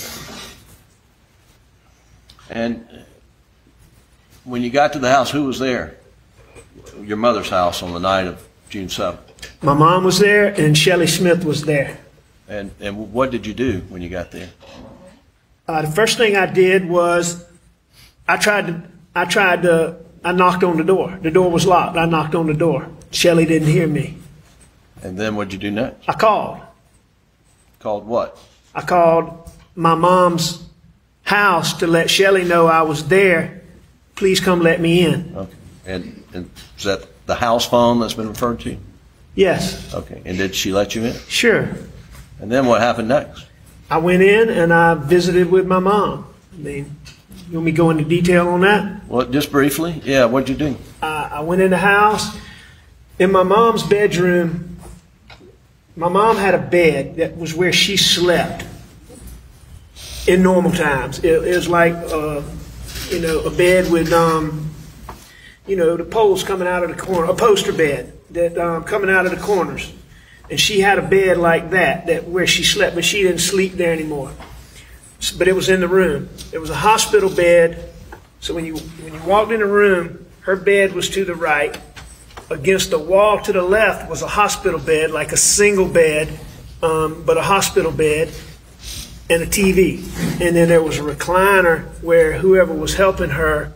And when you got to the house, who was there? Your mother's house on the night of June 7th. My mom was there, and Shelley Smith was there. And what did you do when you got there? The first thing I did was I knocked on the door. The door was locked. I knocked on the door. Shelley didn't hear me. And then what did you do next? I called. Called what? I called my mom's house to let Shelley know I was there. Please come let me in. Okay. And is that the house phone that's been referred to? Yes. Okay. And did she let you in? Sure. And then what happened next? I went in and I visited with my mom. I mean, you want me to go into detail on that? Well, just briefly. Yeah, what'd you do? I went in the house. In my mom's bedroom, my mom had a bed that was where she slept in normal times. It was like, a bed with, the poles coming out of the corner, a poster bed that coming out of the corners. And she had a bed like that where she slept, but she didn't sleep there anymore. But it was in the room. It was a hospital bed. So when you walked in the room, her bed was to the right. Against the wall to the left was a hospital bed, like a single bed, but a hospital bed, and a TV. And then there was a recliner where whoever was helping her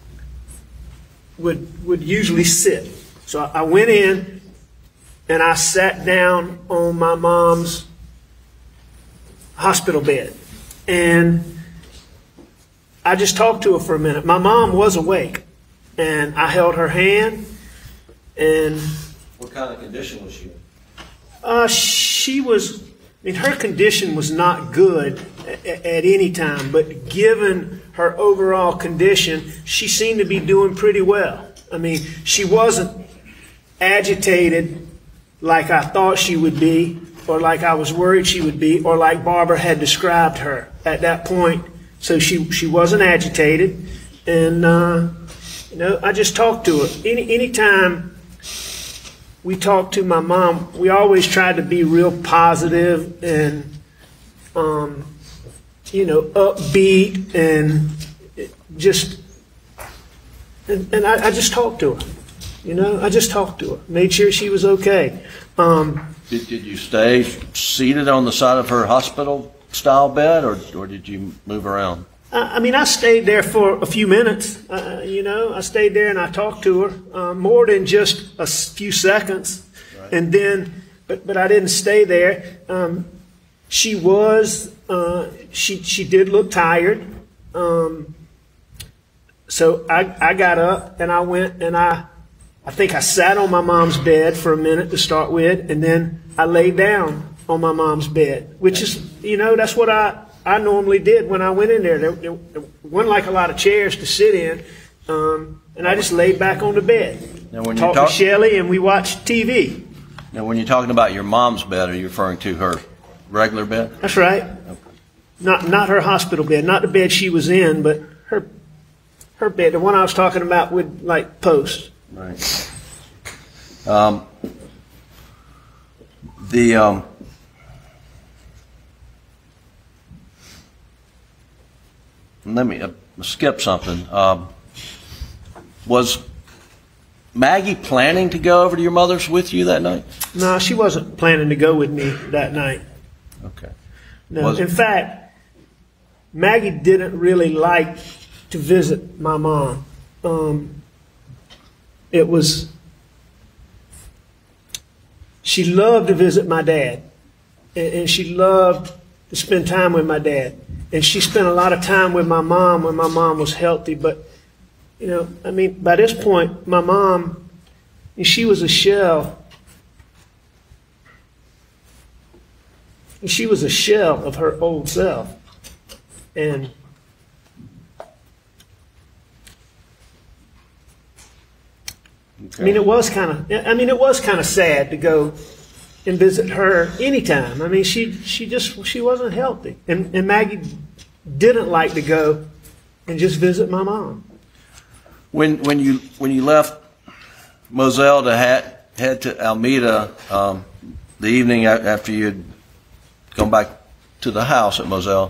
would usually sit. So I went in and I sat down on my mom's hospital bed. And I just talked to her for a minute. My mom was awake, and I held her hand. And what kind of condition was she in? Her condition was not good at any time, but given her overall condition, she seemed to be doing pretty well. I mean, she wasn't agitated like I thought she would be, or like I was worried she would be, or like Barbara had described her at that point. So she wasn't agitated, and I just talked to her. Anytime we talked to my mom, we always tried to be real positive and, upbeat and just, and I just talked to her. I just talked to her, made sure she was okay. Did you stay seated on the side of her hospital-style bed, or did you move around? I stayed there for a few minutes. I stayed there and I talked to her more than just a few seconds. Right. And then, but I didn't stay there. She did look tired. So I got up and I went and I think I sat on my mom's bed for a minute to start with, and then I laid down on my mom's bed, which is, that's what I normally did when I went in there. There wasn't like a lot of chairs to sit in, and I just laid back on the bed. Now, when talked to Shelley, and we watched TV. Now, when you're talking about your mom's bed, are you referring to her regular bed? That's right. Okay. Not her hospital bed, not the bed she was in, but her bed, the one I was talking about with like posts. Right. Let me skip something. Was Maggie planning to go over to your mother's with you that night? No, she wasn't planning to go with me that night. Okay. No, in fact, Maggie didn't really like to visit my mom. She loved to visit my dad, and she loved to spend time with my dad. And she spent a lot of time with my mom when my mom was healthy. But, by this point, my mom, she was a shell. She was a shell of her old self. And I mean, it was kind of sad to go and visit her anytime. I mean, she wasn't healthy, and Maggie didn't like to go and just visit my mom. When you left Moselle to head to Almeda the evening after you had gone back to the house at Moselle,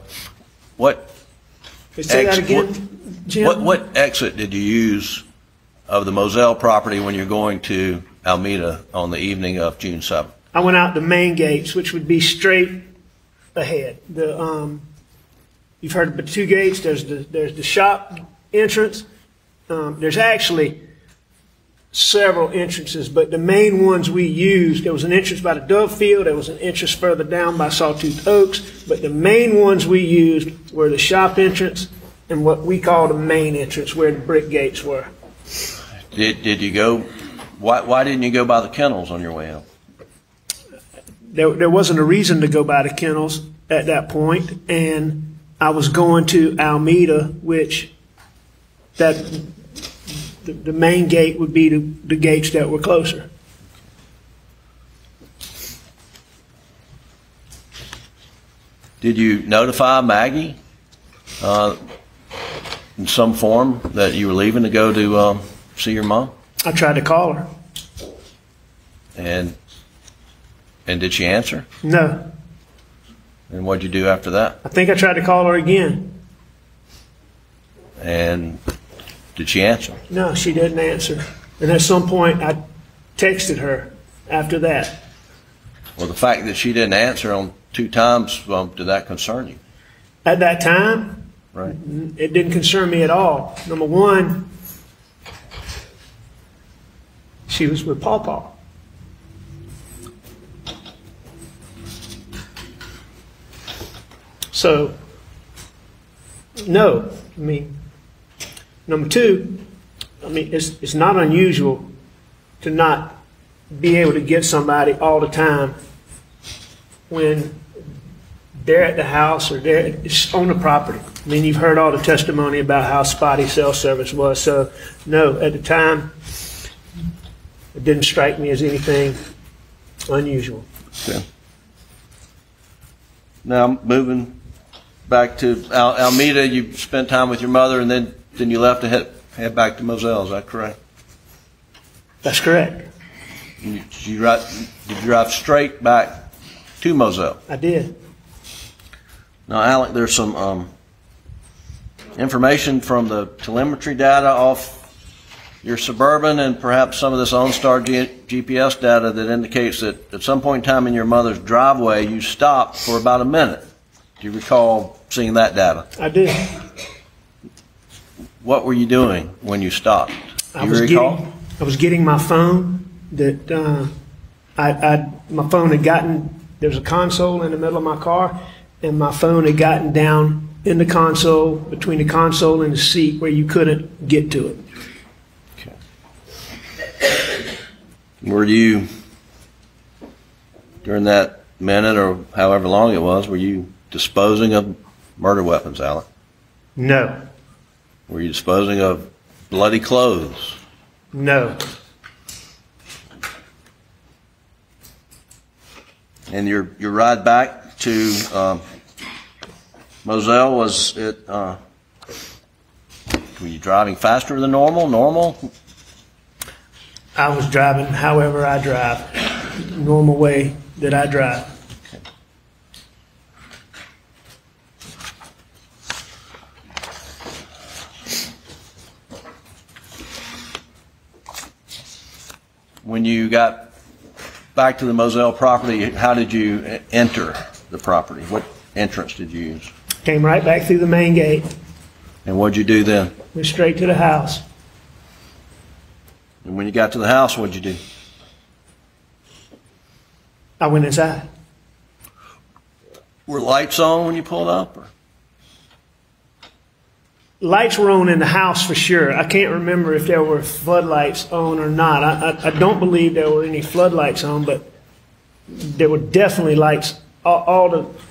Say that again, Jim? What exit did you use of the Moselle property when you're going to Almeda on the evening of June 7th? I went out the main gates, which would be straight ahead. You've heard of the two gates. There's the shop entrance. There's actually several entrances, but the main ones we used, there was an entrance by the Dove Field, there was an entrance further down by Sawtooth Oaks, but the main ones we used were the shop entrance and what we call the main entrance, where the brick gates were. Did you go? Why didn't you go by the kennels on your way out? There wasn't a reason to go by the kennels at that point, and I was going to Almeda, which the main gate would be the gates that were closer. Did you notify Maggie in some form that you were leaving to go to see your mom? I tried to call her. And did she answer? No. And what'd you do after that? I think I tried to call her again. And did she answer? No, she didn't answer. And at some point, I texted her after that. Well, the fact that she didn't answer on 2 times, did that concern you? At that time, Right. it didn't concern me at all. Number one, she was with Paw Paw. So, no. I mean, number two, I mean, it's not unusual to not be able to get somebody all the time when they're at the house or they're on the property. I mean, you've heard all the testimony about how spotty cell service was. So, no, at the time, it didn't strike me as anything unusual. Okay. Now, moving back to Almeda, you spent time with your mother, and then you left to head back to Moselle. Is that correct? That's correct. Did you drive straight back to Moselle? I did. Now, Alec, there's some information from the telemetry data off your Suburban and perhaps some of this OnStar GPS data that indicates that at some point in time in your mother's driveway, you stopped for about a minute. Do you recall seeing that data? I did. What were you doing when you stopped? Do you recall? I was getting my phone. That my phone had gotten. There was a console in the middle of my car, and my phone had gotten down in the console, between the console and the seat, where you couldn't get to it. Okay. Were you, during that minute or however long it was, were you disposing of murder weapons, Alec? No. Were you disposing of bloody clothes? No. And your ride back to Moselle, was it? Were you driving faster than normal? Normal? I was driving however I drive, normal way that I drive. When you got back to the Moselle property, how did you enter the property? What entrance did you use? Came right back through the main gate. And what'd you do then? Went straight to the house. And when you got to the house, what'd you do? I went inside. Were lights on when you pulled up? Or? Lights were on in the house for sure. I can't remember if there were floodlights on or not. I don't believe there were any floodlights on, but there were definitely lights. All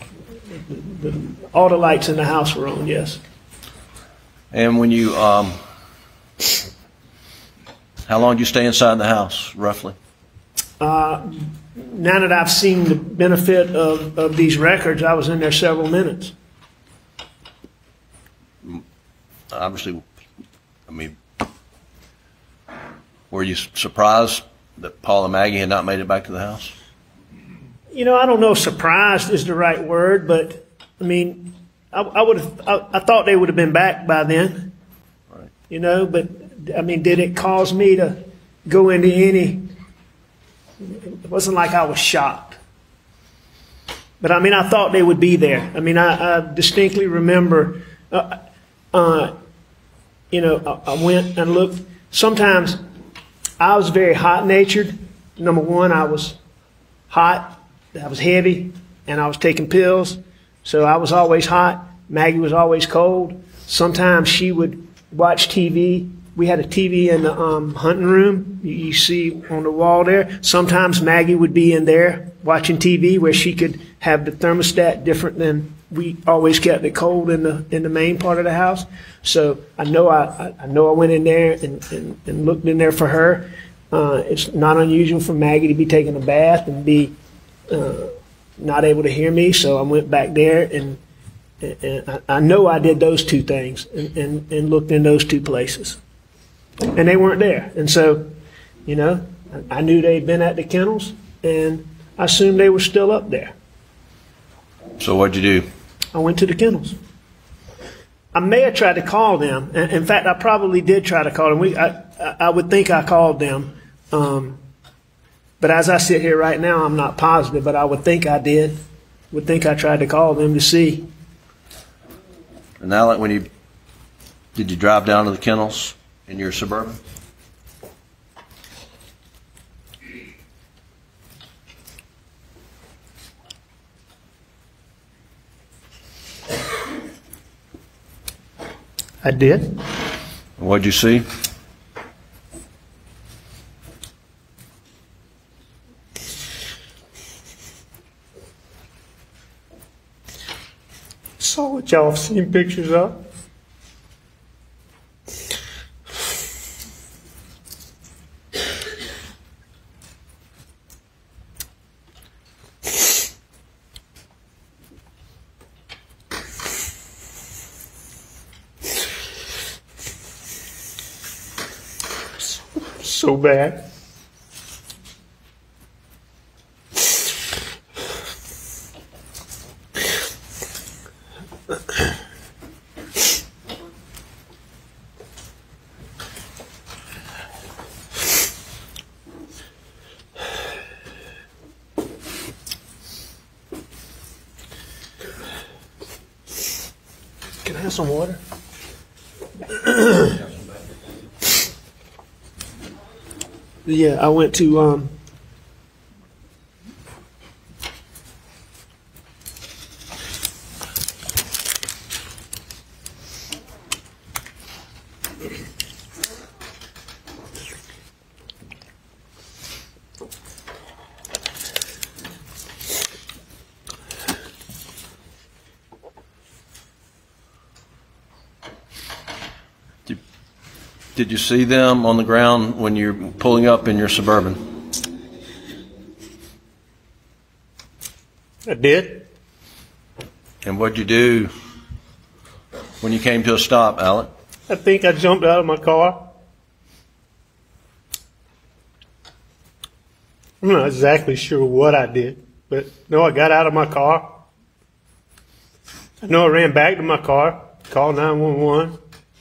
the lights in the house were on, yes. And when you How long did you stay inside the house, roughly? Now that I've seen the benefit of these records, I was in there several minutes. Obviously, I mean, were you surprised that Paul and Maggie had not made it back to the house? You know, I don't know if surprised is the right word, but I mean, I thought they would have been back by then. Right. You know, but I mean, did it cause me to go into any? It wasn't like I was shocked. But I mean, I thought they would be there. I mean, I distinctly remember, you know, I went and looked. Sometimes I was very hot-natured. Number one, I was hot, I was heavy, and I was taking pills. So I was always hot. Maggie was always cold. Sometimes she would watch TV. We had a TV in the hunting room. You see on the wall there. Sometimes Maggie would be in there watching TV where she could have the thermostat different than we always kept it cold in the main part of the house. So I know I went in there and looked in there for her. It's not unusual for Maggie to be taking a bath and be not able to hear me. So I went back there and I know I did those two things and looked in those two places. And they weren't there. And so, you know, I knew they'd been at the kennels, and I assumed they were still up there. So what'd you do? I went to the kennels. I may have tried to call them. In fact, I probably did try to call them. I would think I called them. But as I sit here right now, I'm not positive, but I would think I did. Would think I tried to call them to see. And now, did you drive down to the kennels in your Suburban? I did. What'd you see? Saw what y'all have seen pictures of. So bad. Can I have some water? Yeah, I went to Did you see them on the ground when you're pulling up in your Suburban? I did. And what'd you do when you came to a stop, Alec? I think I jumped out of my car. I'm not exactly sure what I did, but no, I got out of my car. I know I ran back to my car, called 911.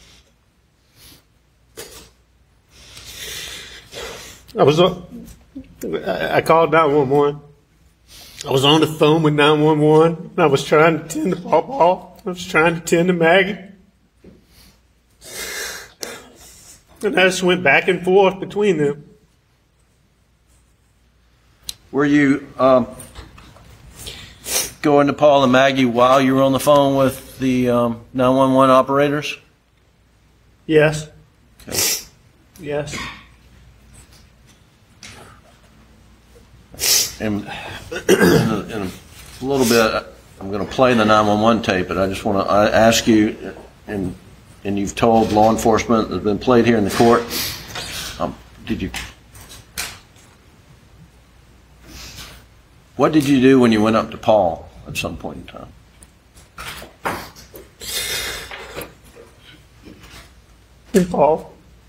I called 911. I was on the phone with 911. I was trying to tend to Pawpaw. I was trying to tend to Maggie. And I just went back and forth between them. Were you going to Paul and Maggie while you were on the phone with the 911 operators? Yes. Okay. Yes. And in a little bit, I'm going to play the 911 tape, but I just want to ask you, and you've told law enforcement that's been played here in the court, What did you do when you went up to Paul at some point in time? Hey, Paul.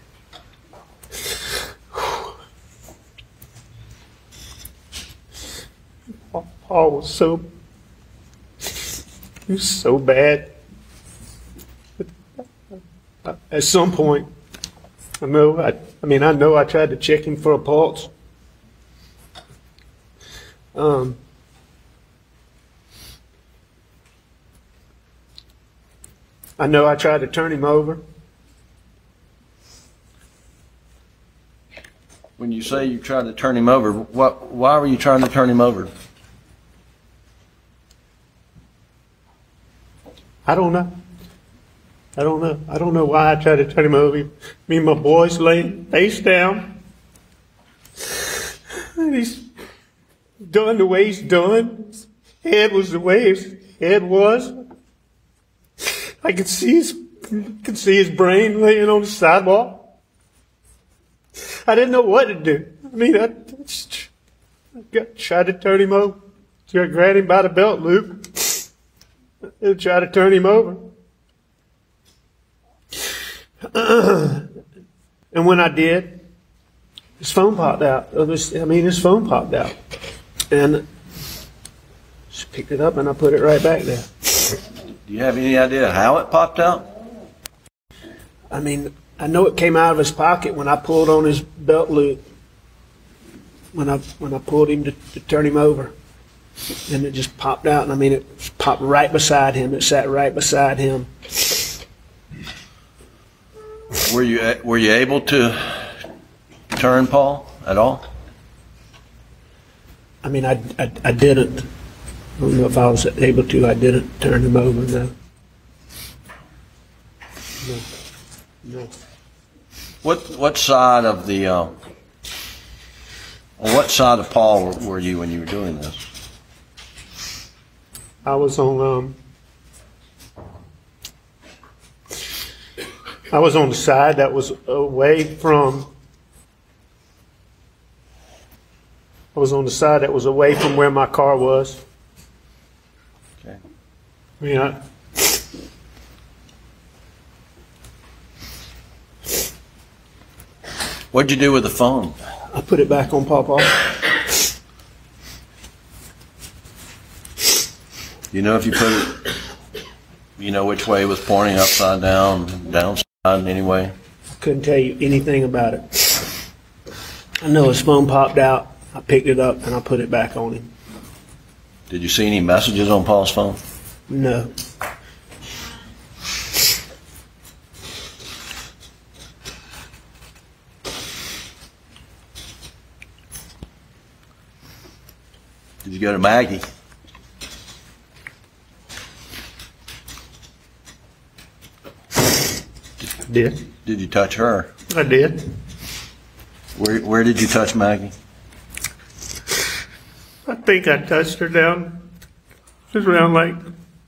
Paul was so bad. At some point, I know I tried to check him for a pulse. I know I tried to turn him over. When you say you tried to turn him over, why were you trying to turn him over? I don't know. I don't know why I tried to turn him over. Me and my boys laying face down. And he's done the way he's done. His head was the way his head was. I could see his brain laying on the sidewalk. I didn't know what to do. I mean, I tried to turn him over. So I grabbed him by the belt loop and tried to turn him over. And when I did, his phone popped out. His phone popped out. And she picked it up and I put it right back there. Do you have any idea how it popped out? I mean, I know it came out of his pocket when I pulled on his belt loop. When I pulled him to turn him over. And it just popped out. And I mean, it popped right beside him. It sat right beside him. Were you able to turn Paul at all? I mean, I didn't. I don't know if I was able to. I didn't turn him over. No. What side of the what side of Paul were you when you were doing this? I was on the side that was away from. I was on the side that was away from where my car was. Okay. I mean, What'd you do with the phone? I put it back on Pawpaw. You know if you put it, you know which way it was pointing, upside down, downside, anyway? I couldn't tell you anything about it. I know his phone popped out. I picked it up and I put it back on him. Did you see any messages on Paul's phone? No. Did you go to Maggie? Did. Did you touch her? I did. Where did you touch Maggie? I think I touched her down just around like,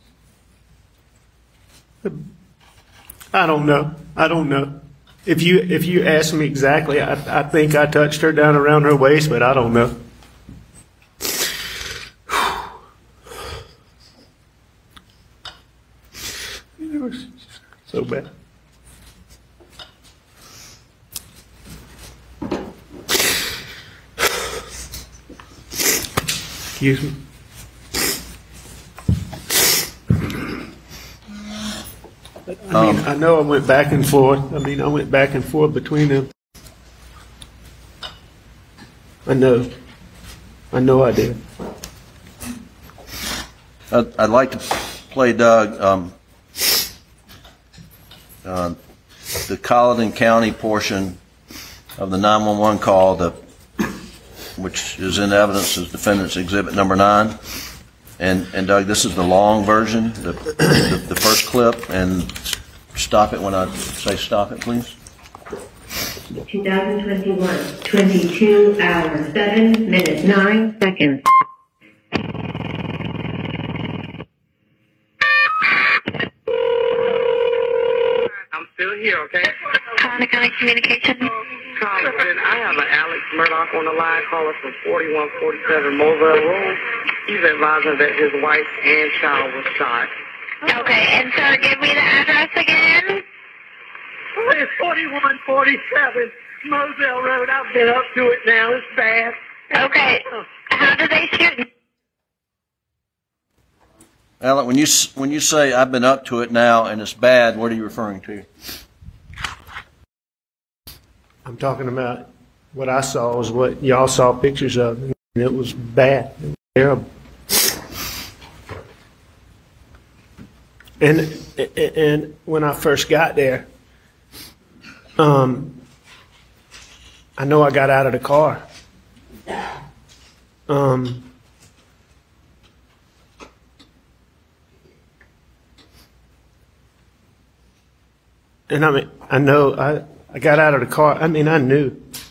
I don't know. If you ask me exactly, I think I touched her down around her waist, but I don't know. It was so bad. Excuse me. I mean, I know I went back and forth. I went back and forth between them. I know I did. I'd like to play, Doug, the Colleton County portion of the 911 call, which is in evidence as Defendant's Exhibit number 9. And Doug, this is the long version, the first clip, and stop it when I say stop it, please. 2021, 22 hours, 7 minutes, 9 seconds. I'm still here, okay? Colleton County Communications. Congressman, I have an Alex Murdaugh on the line, caller from 4147 Moselle Road. He's advising that his wife and child was shot. Okay, and sir, give me the address again. It's 4147 Moselle Road. I've been up to it now. It's bad. Okay, how did they shoot? Alec, when you say I've been up to it now and it's bad, what are you referring to? I'm talking about what I saw was what y'all saw pictures of, and it was bad. It was terrible. And when I first got there, I know I got out of the car. And I mean, I know I got out of the car. I mean, I knew.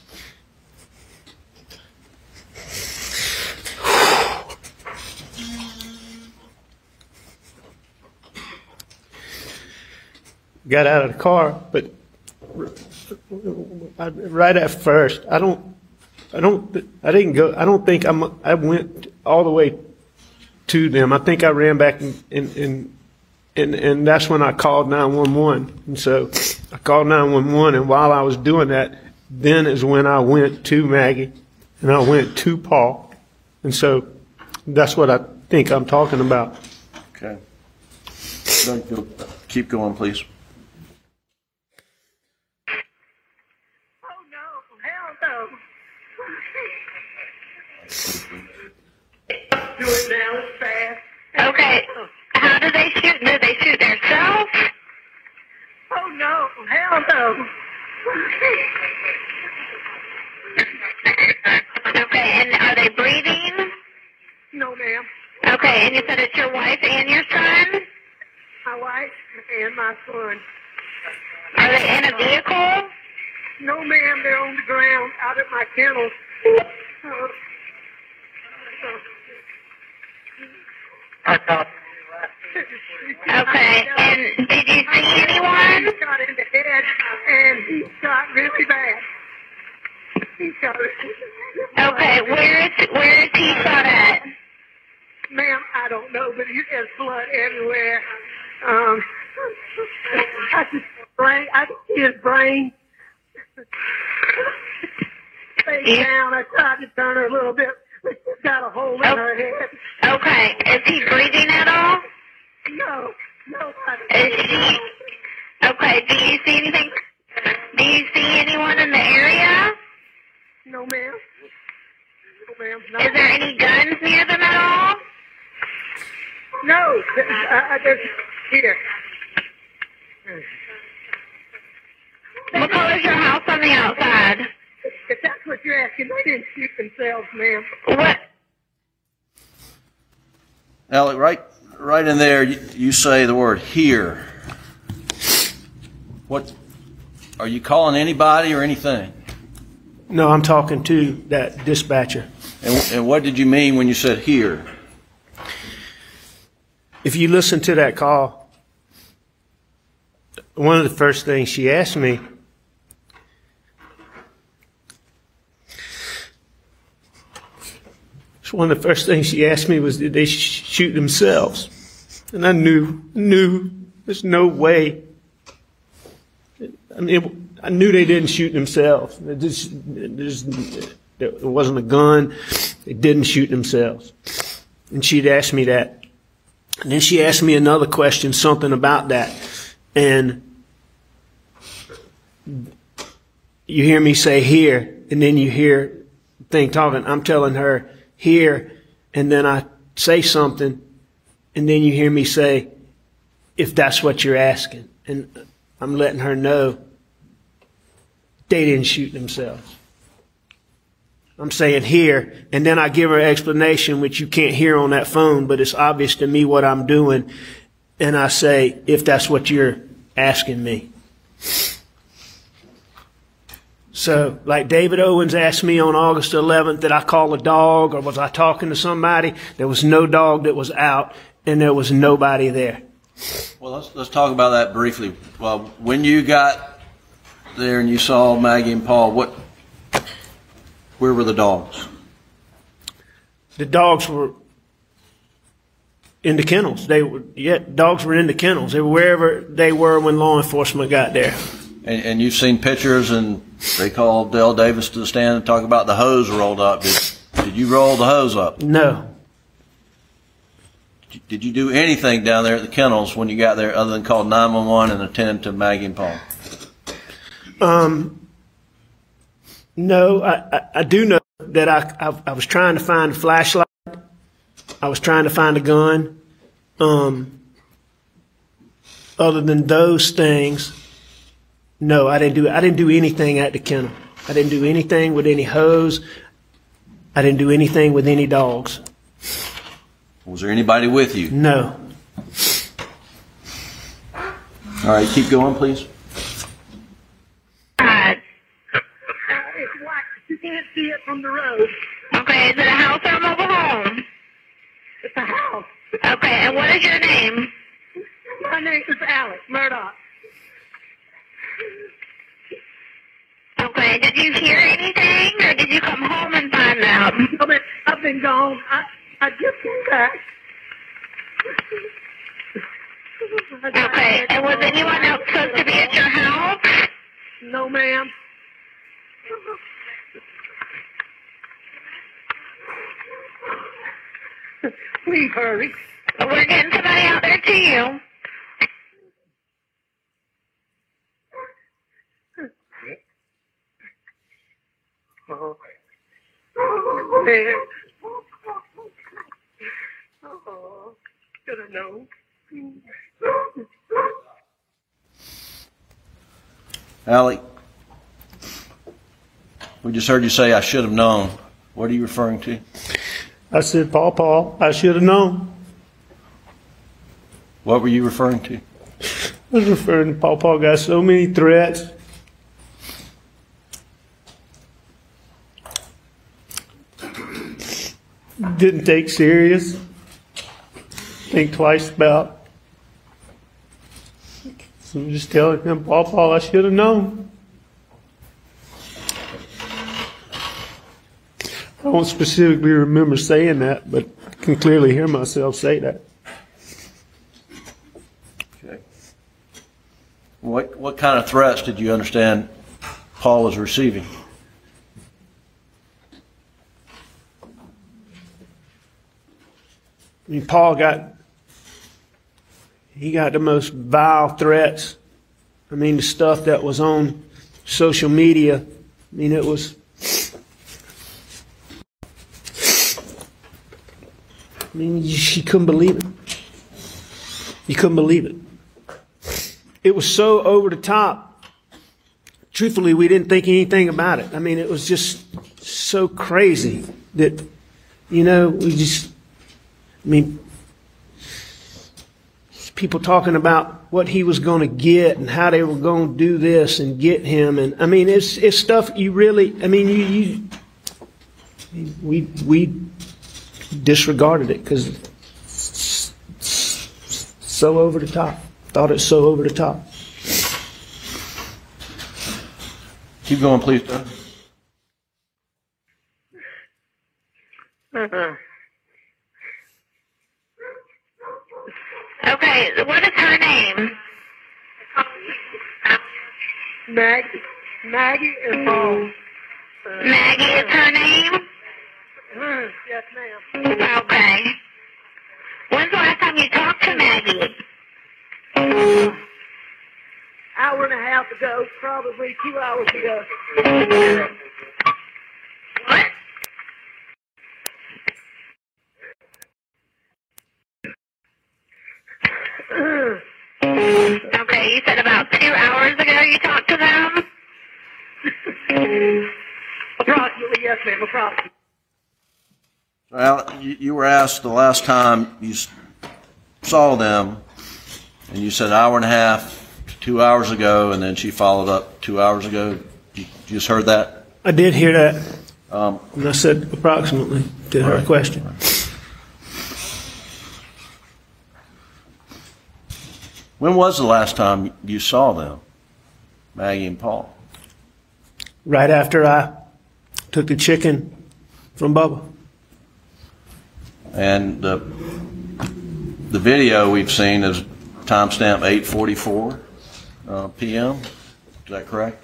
Got out of the car, but right at first, I went all the way to them. I think I ran back and that's when I called 911. And so I called 911, and while I was doing that, then is when I went to Maggie and I went to Paul. And so that's what I think I'm talking about. Okay. Keep going, please. Oh, no. Hell no. Do it now. It's fast. Okay, how did they shoot? Did they shoot themselves? Oh, no. Hell no. Okay, and are they breathing? No, ma'am. Okay, and you said it's your wife and your son? My wife and my son. Are they in a vehicle? No, ma'am. They're on the ground out at my kennel. Okay, and did you see anyone? He shot in the head, and he shot really bad. He shot Okay, where is he shot at? Ma'am, I don't know, but there's blood everywhere. I can see his brain. Face down. I tried to turn her a little bit, but she's got a hole in her head. Okay, is he breathing at all? No. Is she? Okay, do you see anything? Do you see anyone in the area? No, ma'am. No, ma'am. No. Is there any guns near them at all? No. There's here. What color is your house on the outside? If that's what you're asking, they didn't shoot themselves, ma'am. What? Alec, right in there, you say the word here. What? Are you calling anybody or anything? No, I'm talking to that dispatcher. And what did you mean when you said here? If you listen to that call, one of the first things she asked me, was, did they shoot themselves? And I knew there's no way. I mean, I knew they didn't shoot themselves. It wasn't a gun. They didn't shoot themselves. And she'd asked me that. And then she asked me another question, something about that. And you hear me say here, and then you hear the thing talking. I'm telling her here, and then I say something, and then you hear me say, if that's what you're asking. And I'm letting her know they didn't shoot themselves. I'm saying here, and then I give her an explanation, which you can't hear on that phone, but it's obvious to me what I'm doing. And I say, if that's what you're asking me. So, like David Owens asked me on August 11th, did I call a dog or was I talking to somebody? There was no dog that was out, and there was nobody there. Well, let's talk about that briefly. Well, when you got there and you saw Maggie and Paul, where were the dogs? The dogs were in the kennels. Dogs were in the kennels. They were wherever they were when law enforcement got there. And you've seen pictures, and they called Dale Davis to the stand and talk about the hose rolled up. Did you roll the hose up? No. Did you do anything down there at the kennels when you got there other than call 911 and attend to Maggie and Paul? No, I do know that I was trying to find a flashlight. I was trying to find a gun. Other than those things, no, I didn't do anything at the kennel. I didn't do anything with any hose. I didn't do anything with any dogs. Was there anybody with you? No. All right, keep going, please. It's white. You can't see it from the road. Okay, is it a house or a mobile home? It's a house. Okay, and what is your name? My name is Alex Murdoch. Okay, did you hear anything, or did you come home and find out? I've been gone. I just came back. Okay, and was anyone else supposed to be at your house? No, ma'am. Please hurry. We're getting somebody out there to you. Oh, man. Oh, should have known. Allie, we just heard you say, I should have known. What are you referring to? I said, Paul, I should have known. What were you referring to? I was referring to Paul got so many threats. Didn't take serious. Think twice about. So I'm just telling him, Paul, I should have known. I don't specifically remember saying that, but I can clearly hear myself say that. Okay. What kind of threats did you understand Paul was receiving? I mean, Paul got the most vile threats. I mean, the stuff that was on social media. I mean, it was. I mean, you couldn't believe it. You couldn't believe it. It was so over the top. Truthfully, we didn't think anything about it. I mean, it was just so crazy that, we just. I mean, people talking about what he was going to get and how they were going to do this and get him, and I mean, it's stuff you really. I mean, we disregarded it because it's so over the top. Thought it's so over the top. Keep going, please, Doug. Okay, what is her name? Maggie is home. Maggie is her name? Yes, ma'am. Okay. When's the last time you talked to Maggie? Hour and a half ago, probably 2 hours ago. What? Okay, you said about 2 hours ago you talked to them? Approximately, yes, ma'am, approximately. Well, you were asked the last time you saw them, and you said an hour and a half to 2 hours ago, and then she followed up 2 hours ago. You just heard that? I did hear that. And I said approximately to her question. When was the last time you saw them, Maggie and Paul? right after I took the chicken from Bubba. And the video we've seen is timestamp 8:44 p.m. Is that correct?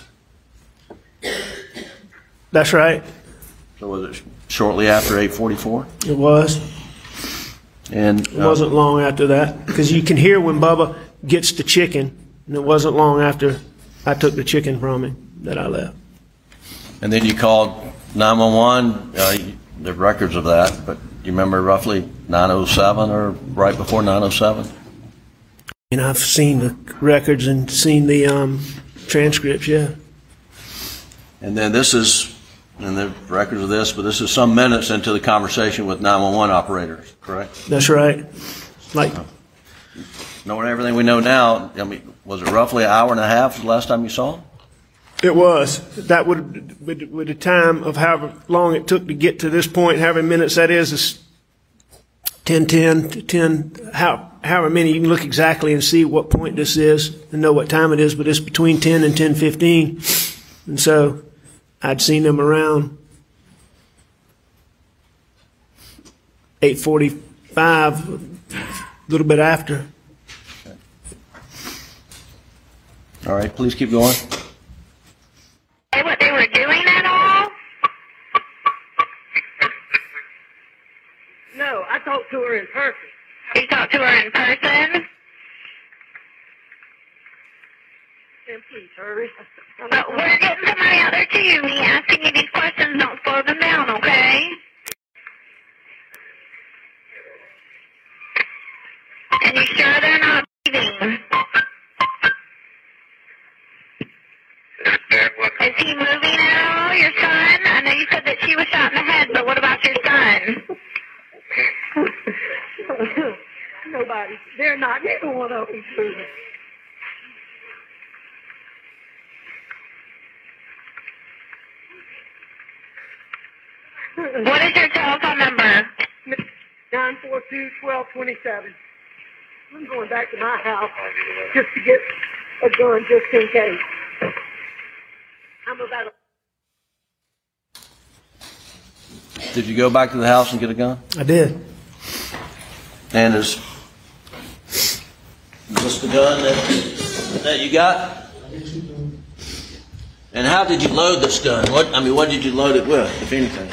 That's right. So was it shortly after 8:44? It was. And It wasn't long after that, because you can hear when Bubba gets the chicken, and it wasn't long after I took the chicken from him that I left. And then you called 911. There are records of that, but do you remember roughly 9:07 or right before 9:07? And I've seen the records and seen the transcripts, yeah. And then this is, and the records of this, but this is some minutes into the conversation with 911 operators, correct? That's right. Like, Knowing everything we know now, I mean, was it roughly an hour and a half the last time you saw him? it was. That would, with the time of however long it took to get to this point, however many minutes that is 10:10 to 10, however many, you can look exactly and see what point this is and know what time it is, but it's between 10 and 10:15. And so I'd seen them around 8:45, a little bit after. All right, please keep going. What they were doing at all? No, I talked to her in person. You talked to her in person? And please hurry. But we're getting somebody out there too. Me asking you these questions, don't slow them down, okay? And you sure they're not leaving? Is he moving at all, your son? I know you said that she was shot in the head, but what about your son? Nobody. They're not. Neither one of them's moving. What is your telephone number? 942-1227. I'm going back to my house just to get a gun just in case. I'm about Did you go back to the house and get a gun? I did. And is this the gun that you got? And how did you load this gun? What did you load it with, if anything?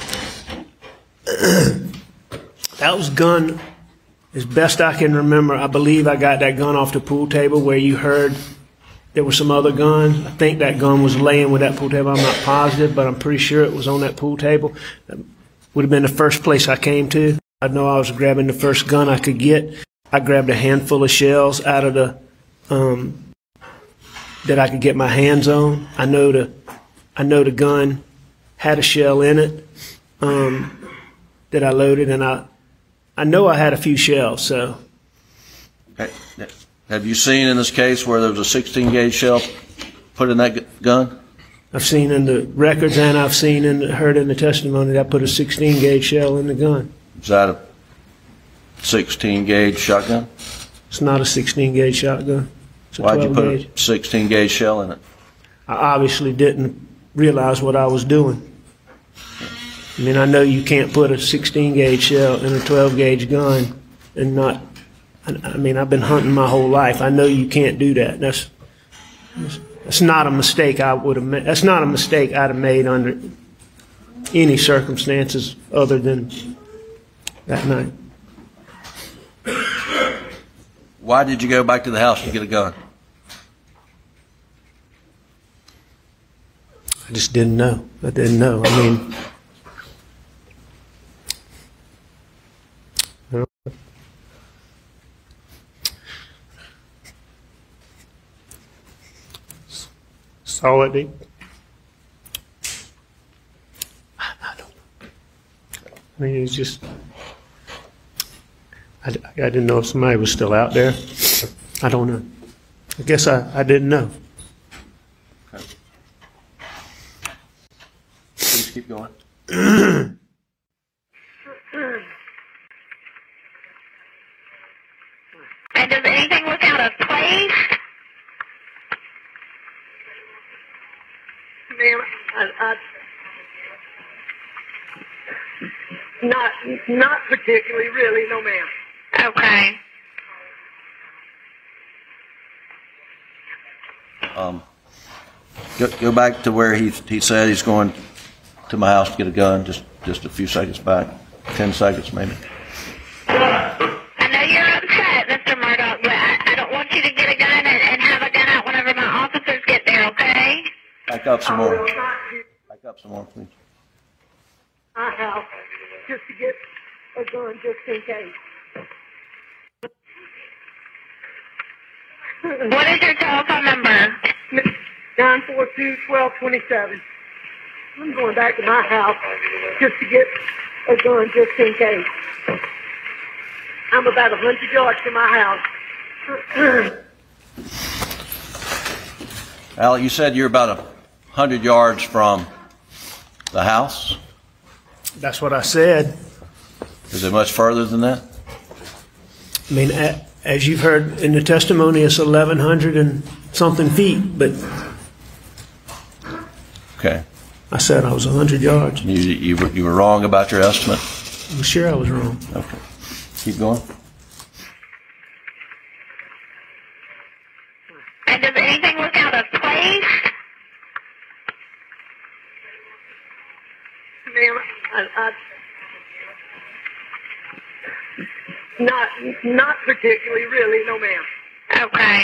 That was gun, as best I can remember. I believe I got that gun off the pool table where you heard there was some other gun. I think that gun was laying with that pool table. I'm not positive, but I'm pretty sure it was on that pool table. That would have been the first place I came to. I know I was grabbing the first gun I could get. I grabbed a handful of shells out of the that I could get my hands on. I know the gun had a shell in it that I loaded, and I know I had a few shells. So, have you seen in this case where there was a 16 gauge shell put in that gun? I've seen in the records, and I've seen heard in the testimony that I put a 16 gauge shell in the gun. Is that a 16 gauge shotgun? It's not a 16 gauge shotgun. It's a Why'd you 12 put gauge. a 16 gauge shell in it? I obviously didn't realize what I was doing. I mean, I know you can't put a 16 gauge shell in a 12 gauge gun and not. I mean, I've been hunting my whole life. I know you can't do that. That's not a mistake I would have made. That's not a mistake I'd have made under any circumstances other than that night. Why did you go back to the house to get a gun? I just didn't know. I didn't know. I mean, saw it. I don't. I mean, it's just. I didn't know if somebody was still out there. I don't know. I guess I didn't know. Okay. Please keep going. And does anything look out of place? Not particularly, really, no, ma'am. Okay. Go back to where he said he's going to my house to get a gun. Just a few seconds back, 10 seconds maybe. I know you're upset, Mr. Murdoch, but I don't want you to get a gun and have a gun out whenever my officers get there, okay? Back up some more. Back up some more, please. My house, just to get a gun, just in case. What is your telephone number? 942-1227. I'm going back to my house just to get a gun, just in case. I'm about 100 yards from my house. Alec, you said you're about 100 yards from the house? That's what I said. Is it much further than that? I mean, as you've heard in the testimony, it's 1,100 and something feet, but Okay. I said I was 100 yards. You were wrong about your estimate? I'm sure I was wrong. Okay. Keep going. And does anything look out of place? Ma'am, not particularly, really, no, ma'am. Okay.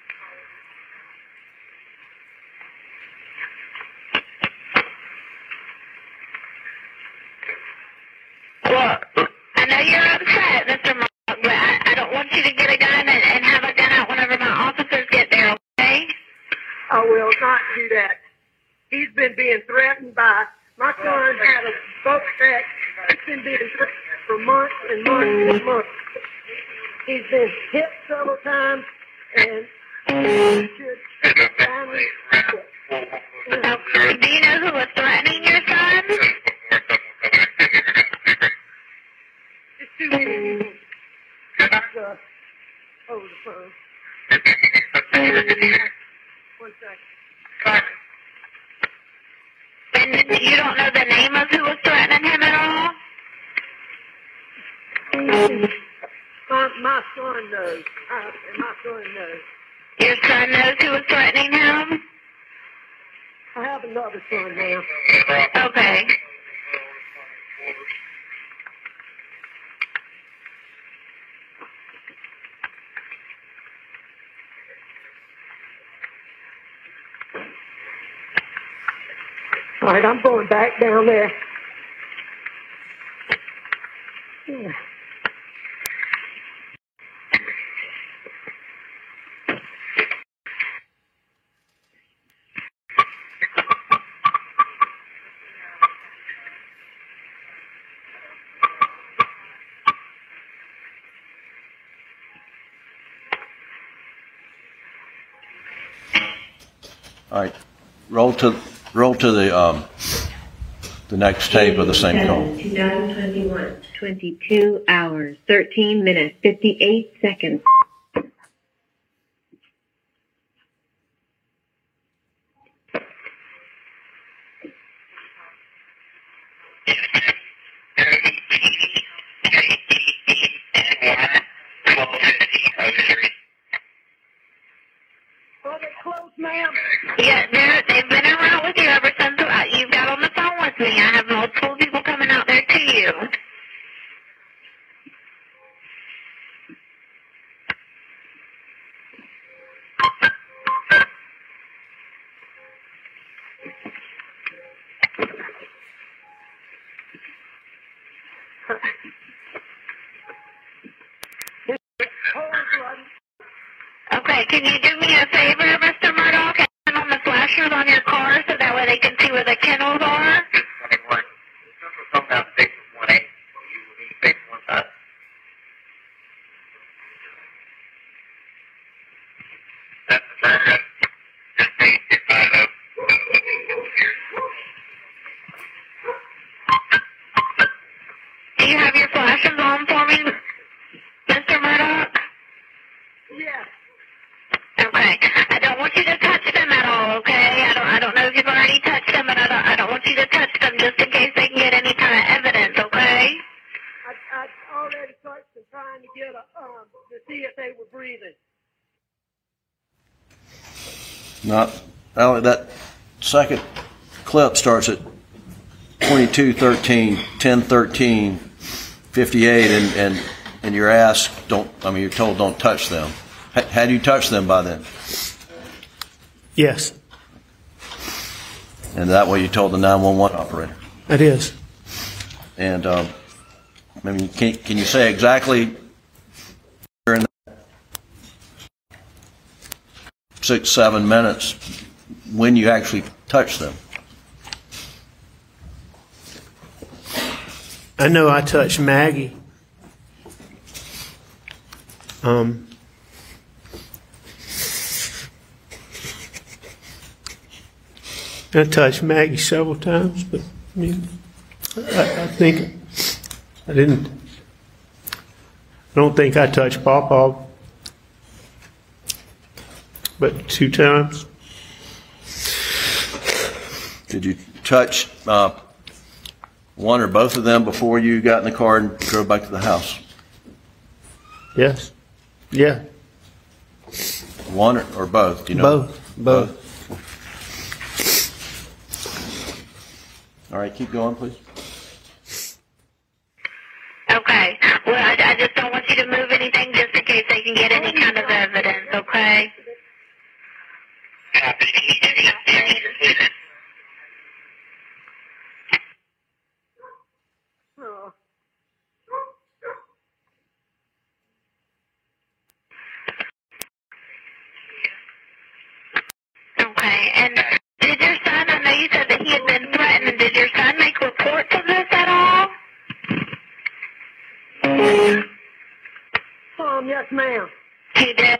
Well, I know you're upset, Mr. Murdoch, but I don't want you to get a gun and have a gun out whenever my officers get there, okay? I will not do that. He's been being threatened by, my son had a boat wreck. He's been being threatened for months and months and months. He's been hit several times, and he should finally quit. Do you know who was threatening your son? It's too many people. Over the phone. One second. And you don't know the name of who was threatening him at all? My son knows. My son knows. Your son knows who was threatening him? I have another son now. Okay. All right, I'm going back down there. All right. Roll to the next tape of the same call. 2021, 22 hours, 13 minutes, 58 seconds. Are they close, ma'am? Yeah, they've been around with you ever since you got on the phone with me. I have multiple people coming out there to you. Okay, can you do me a favor, Mr. Murdoch, and turn on the flashers on your car so that way they can see where the kennels are? Do you have your flashers on for me, Mr. Murdoch? Yes. Okay. I don't want you to touch them at all, okay? I don't know if you've already touched them, but I That second clip starts at 22:13, 10:13, 58, and you're asked, you're told don't touch them. Had you touched them by then? Yes, And that way you told the 911 operator. it is. And can you say exactly during 6-7 minutes when you actually touched them? I know I touched Maggie. I touched Maggie several times, but I mean, I think I didn't. I don't think I touched Pawpaw, but 2 times. Did you touch one or both of them before you got in the car and drove back to the house? Yes. Yeah. One or both? Do you know? Both. All right, keep going, please. Okay. Well, I just don't want you to move anything just in case they can get any kind of evidence, okay? Okay, and did your son, I know you said that he had been threatened, did your son make reports of this at all? Yes, ma'am. He did.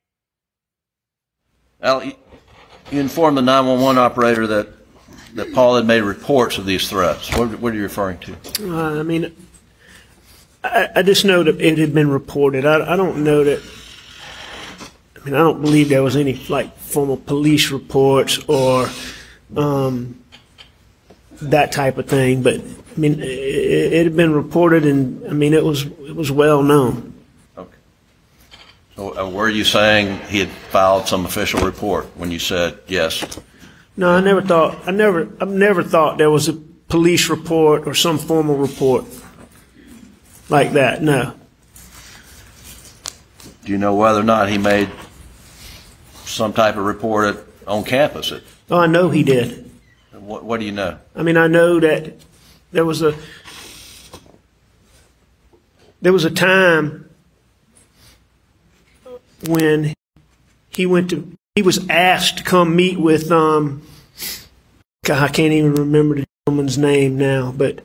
Al, you informed the 911 operator that Paul had made reports of these threats. What are you referring to? I just know that it had been reported. I don't know that. I don't believe there was any formal police reports or that type of thing. But it had been reported, and it was well known. Okay. So were you saying he had filed some official report when you said yes? No, I never thought there was a police report or some formal report like that. No. Do you know whether or not he made some type of report on campus? Oh, I know he did. What do you know? I know that there was a time when he was asked to come meet with God, I can't even remember the gentleman's name now, but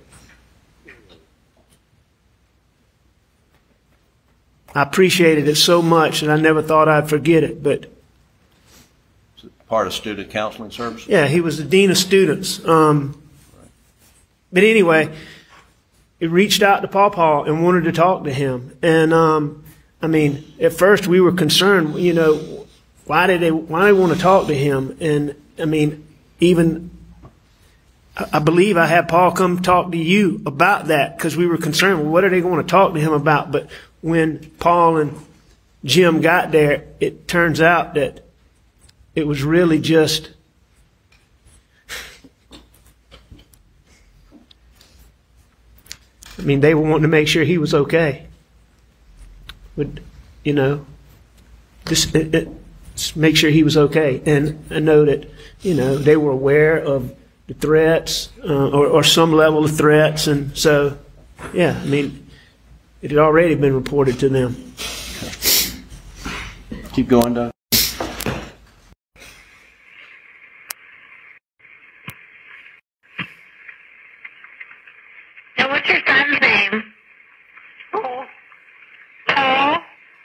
I appreciated it so much that I never thought I'd forget it. But part of student counseling services? Yeah, he was the dean of students. But anyway, he reached out to Pawpaw and wanted to talk to him. And at first we were concerned, why they want to talk to him? And even I believe I had Paul come talk to you about that because we were concerned. Well, what are they going to talk to him about? But when Paul and Jim got there, it turns out that it was really just they were wanting to make sure he was okay. Just make sure he was okay. And I know that, they were aware of the threats or some level of threats. And so, yeah, it had already been reported to them. Keep going, Doug. Now, what's your son's name? Paul. Paul?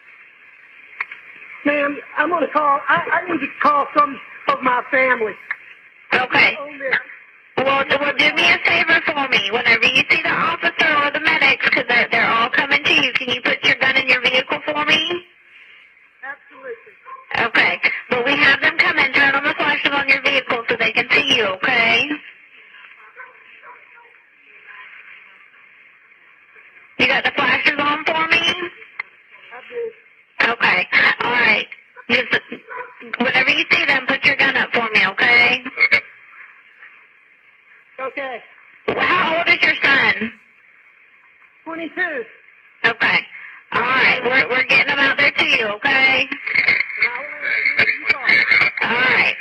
Ma'am, I'm going to call. I need to call some of my family. Okay. Well, do me a favor for me. Whenever you see the officer or the medics, because they're all coming to you, can you put your gun in your vehicle for me? Absolutely. Okay. Well, we have them come in, turn on the flashes on your vehicle so they can see you, okay? You got the flashes on for me? I do. Okay. All right. Whenever you see them, put your gun 22. Okay. All right. We're getting them out there to you, okay? All right.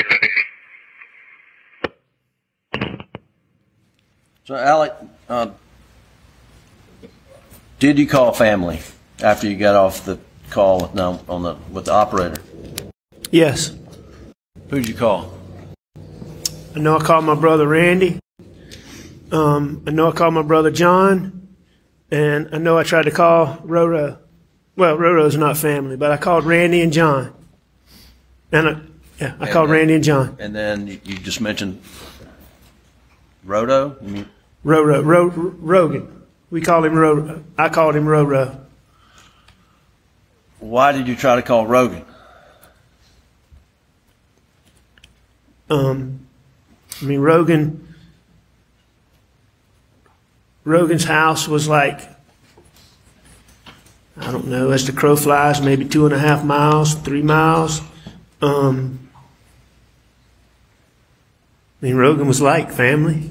So, Alec, did you call family after you got off the call with the operator? Yes. Who'd you call? I know I called my brother Randy. I know I called my brother John. And I know I tried to call Roro. Well, Roro's not family, but I called Randy and John. And I called Randy and John. And then you just mentioned Rodo? You mean? Rogan. We called him Roro. I called him Roro. Why did you try to call Rogan? I mean, Rogan's house was like, I don't know, as the crow flies, maybe 2.5 miles, 3 miles. I mean, Rogan was like family.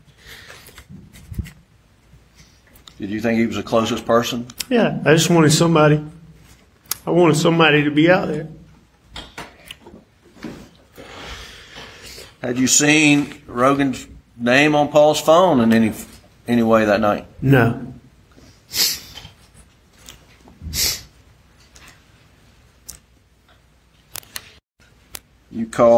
Did you think he was the closest person? Yeah, I just wanted somebody. I wanted somebody to be out there. Had you seen Rogan's name on Paul's phone in any way that night? No. You called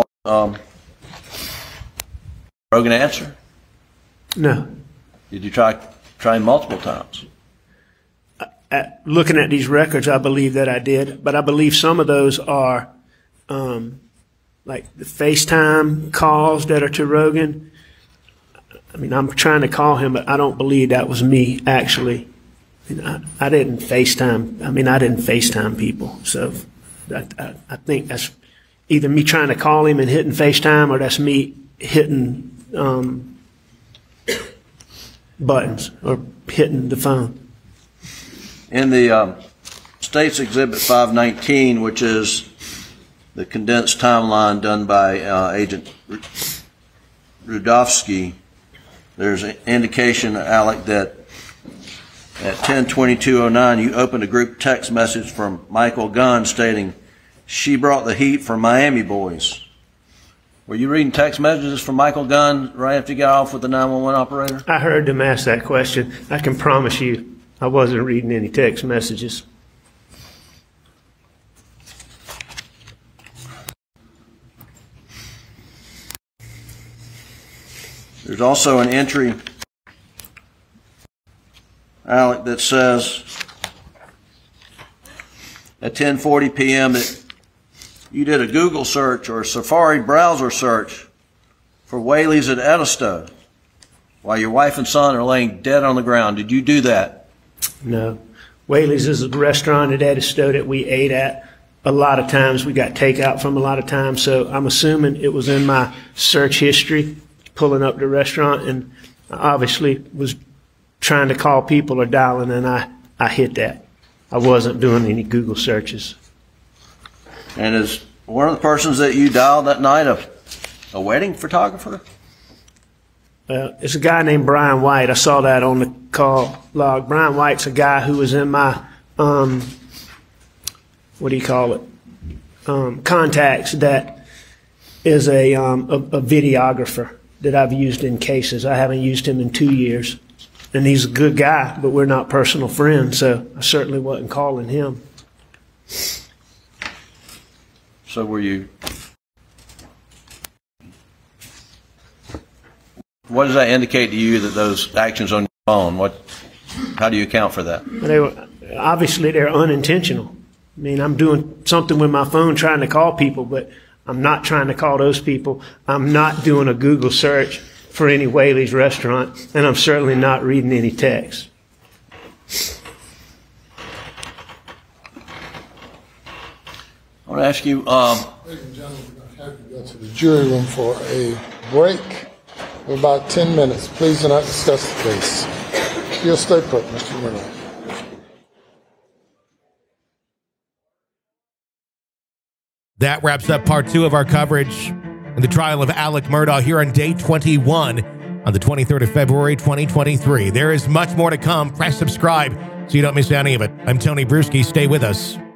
Rogan answer? No. Did you try him multiple times? Looking at these records, I believe that I did, but I believe some of those are like the FaceTime calls that are to Rogan. I mean, I'm trying to call him, but I don't believe that was me, actually. I mean, I didn't FaceTime. I mean, I didn't FaceTime people. So I think that's either me trying to call him and hitting FaceTime, or that's me hitting buttons or hitting the phone. In the State's Exhibit 519, which is the condensed timeline done by Agent Rudofsky, there's an indication, Alec, that at 10:22:09 you opened a group text message from Michael Gunn stating, "She brought the heat for Miami boys." Were you reading text messages from Michael Gunn right after you got off with the 911 operator? I heard them ask that question. I can promise you I wasn't reading any text messages. There's also an entry, Alec, that says at 10:40 p.m. that you did a Google search or a Safari browser search for Whaley's at Edisto while your wife and son are laying dead on the ground. Did you do that? No. Whaley's is a restaurant at Edisto that we ate at a lot of times. We got takeout from a lot of times, so I'm assuming it was in my search history, pulling up the restaurant, and I obviously was trying to call people or dialing, and I hit that. I wasn't doing any Google searches. And is one of the persons that you dialed that night a wedding photographer? It's a guy named Brian White. I saw that on the call log. Brian White's a guy who was in my, contacts, that is a videographer that I've used in cases. I haven't used him in 2 years. And he's a good guy, but we're not personal friends, so I certainly wasn't calling him. So were you... What does that indicate to you, that those actions on your phone? How do you account for that? Obviously, they're unintentional. I mean, I'm doing something with my phone trying to call people, but I'm not trying to call those people. I'm not doing a Google search for any Whaley's restaurant, and I'm certainly not reading any text. I want to ask you... Ladies and gentlemen, we're going to have to go to the jury room for a break. For about 10 minutes. Please do not discuss the case. You'll stay put, Mr. Murdoch. That wraps up part 2 of our coverage in the trial of Alec Murdaugh here on day 21 on the 23rd of February, 2023. There is much more to come. Press subscribe so you don't miss any of it. I'm Tony Bruschi. Stay with us.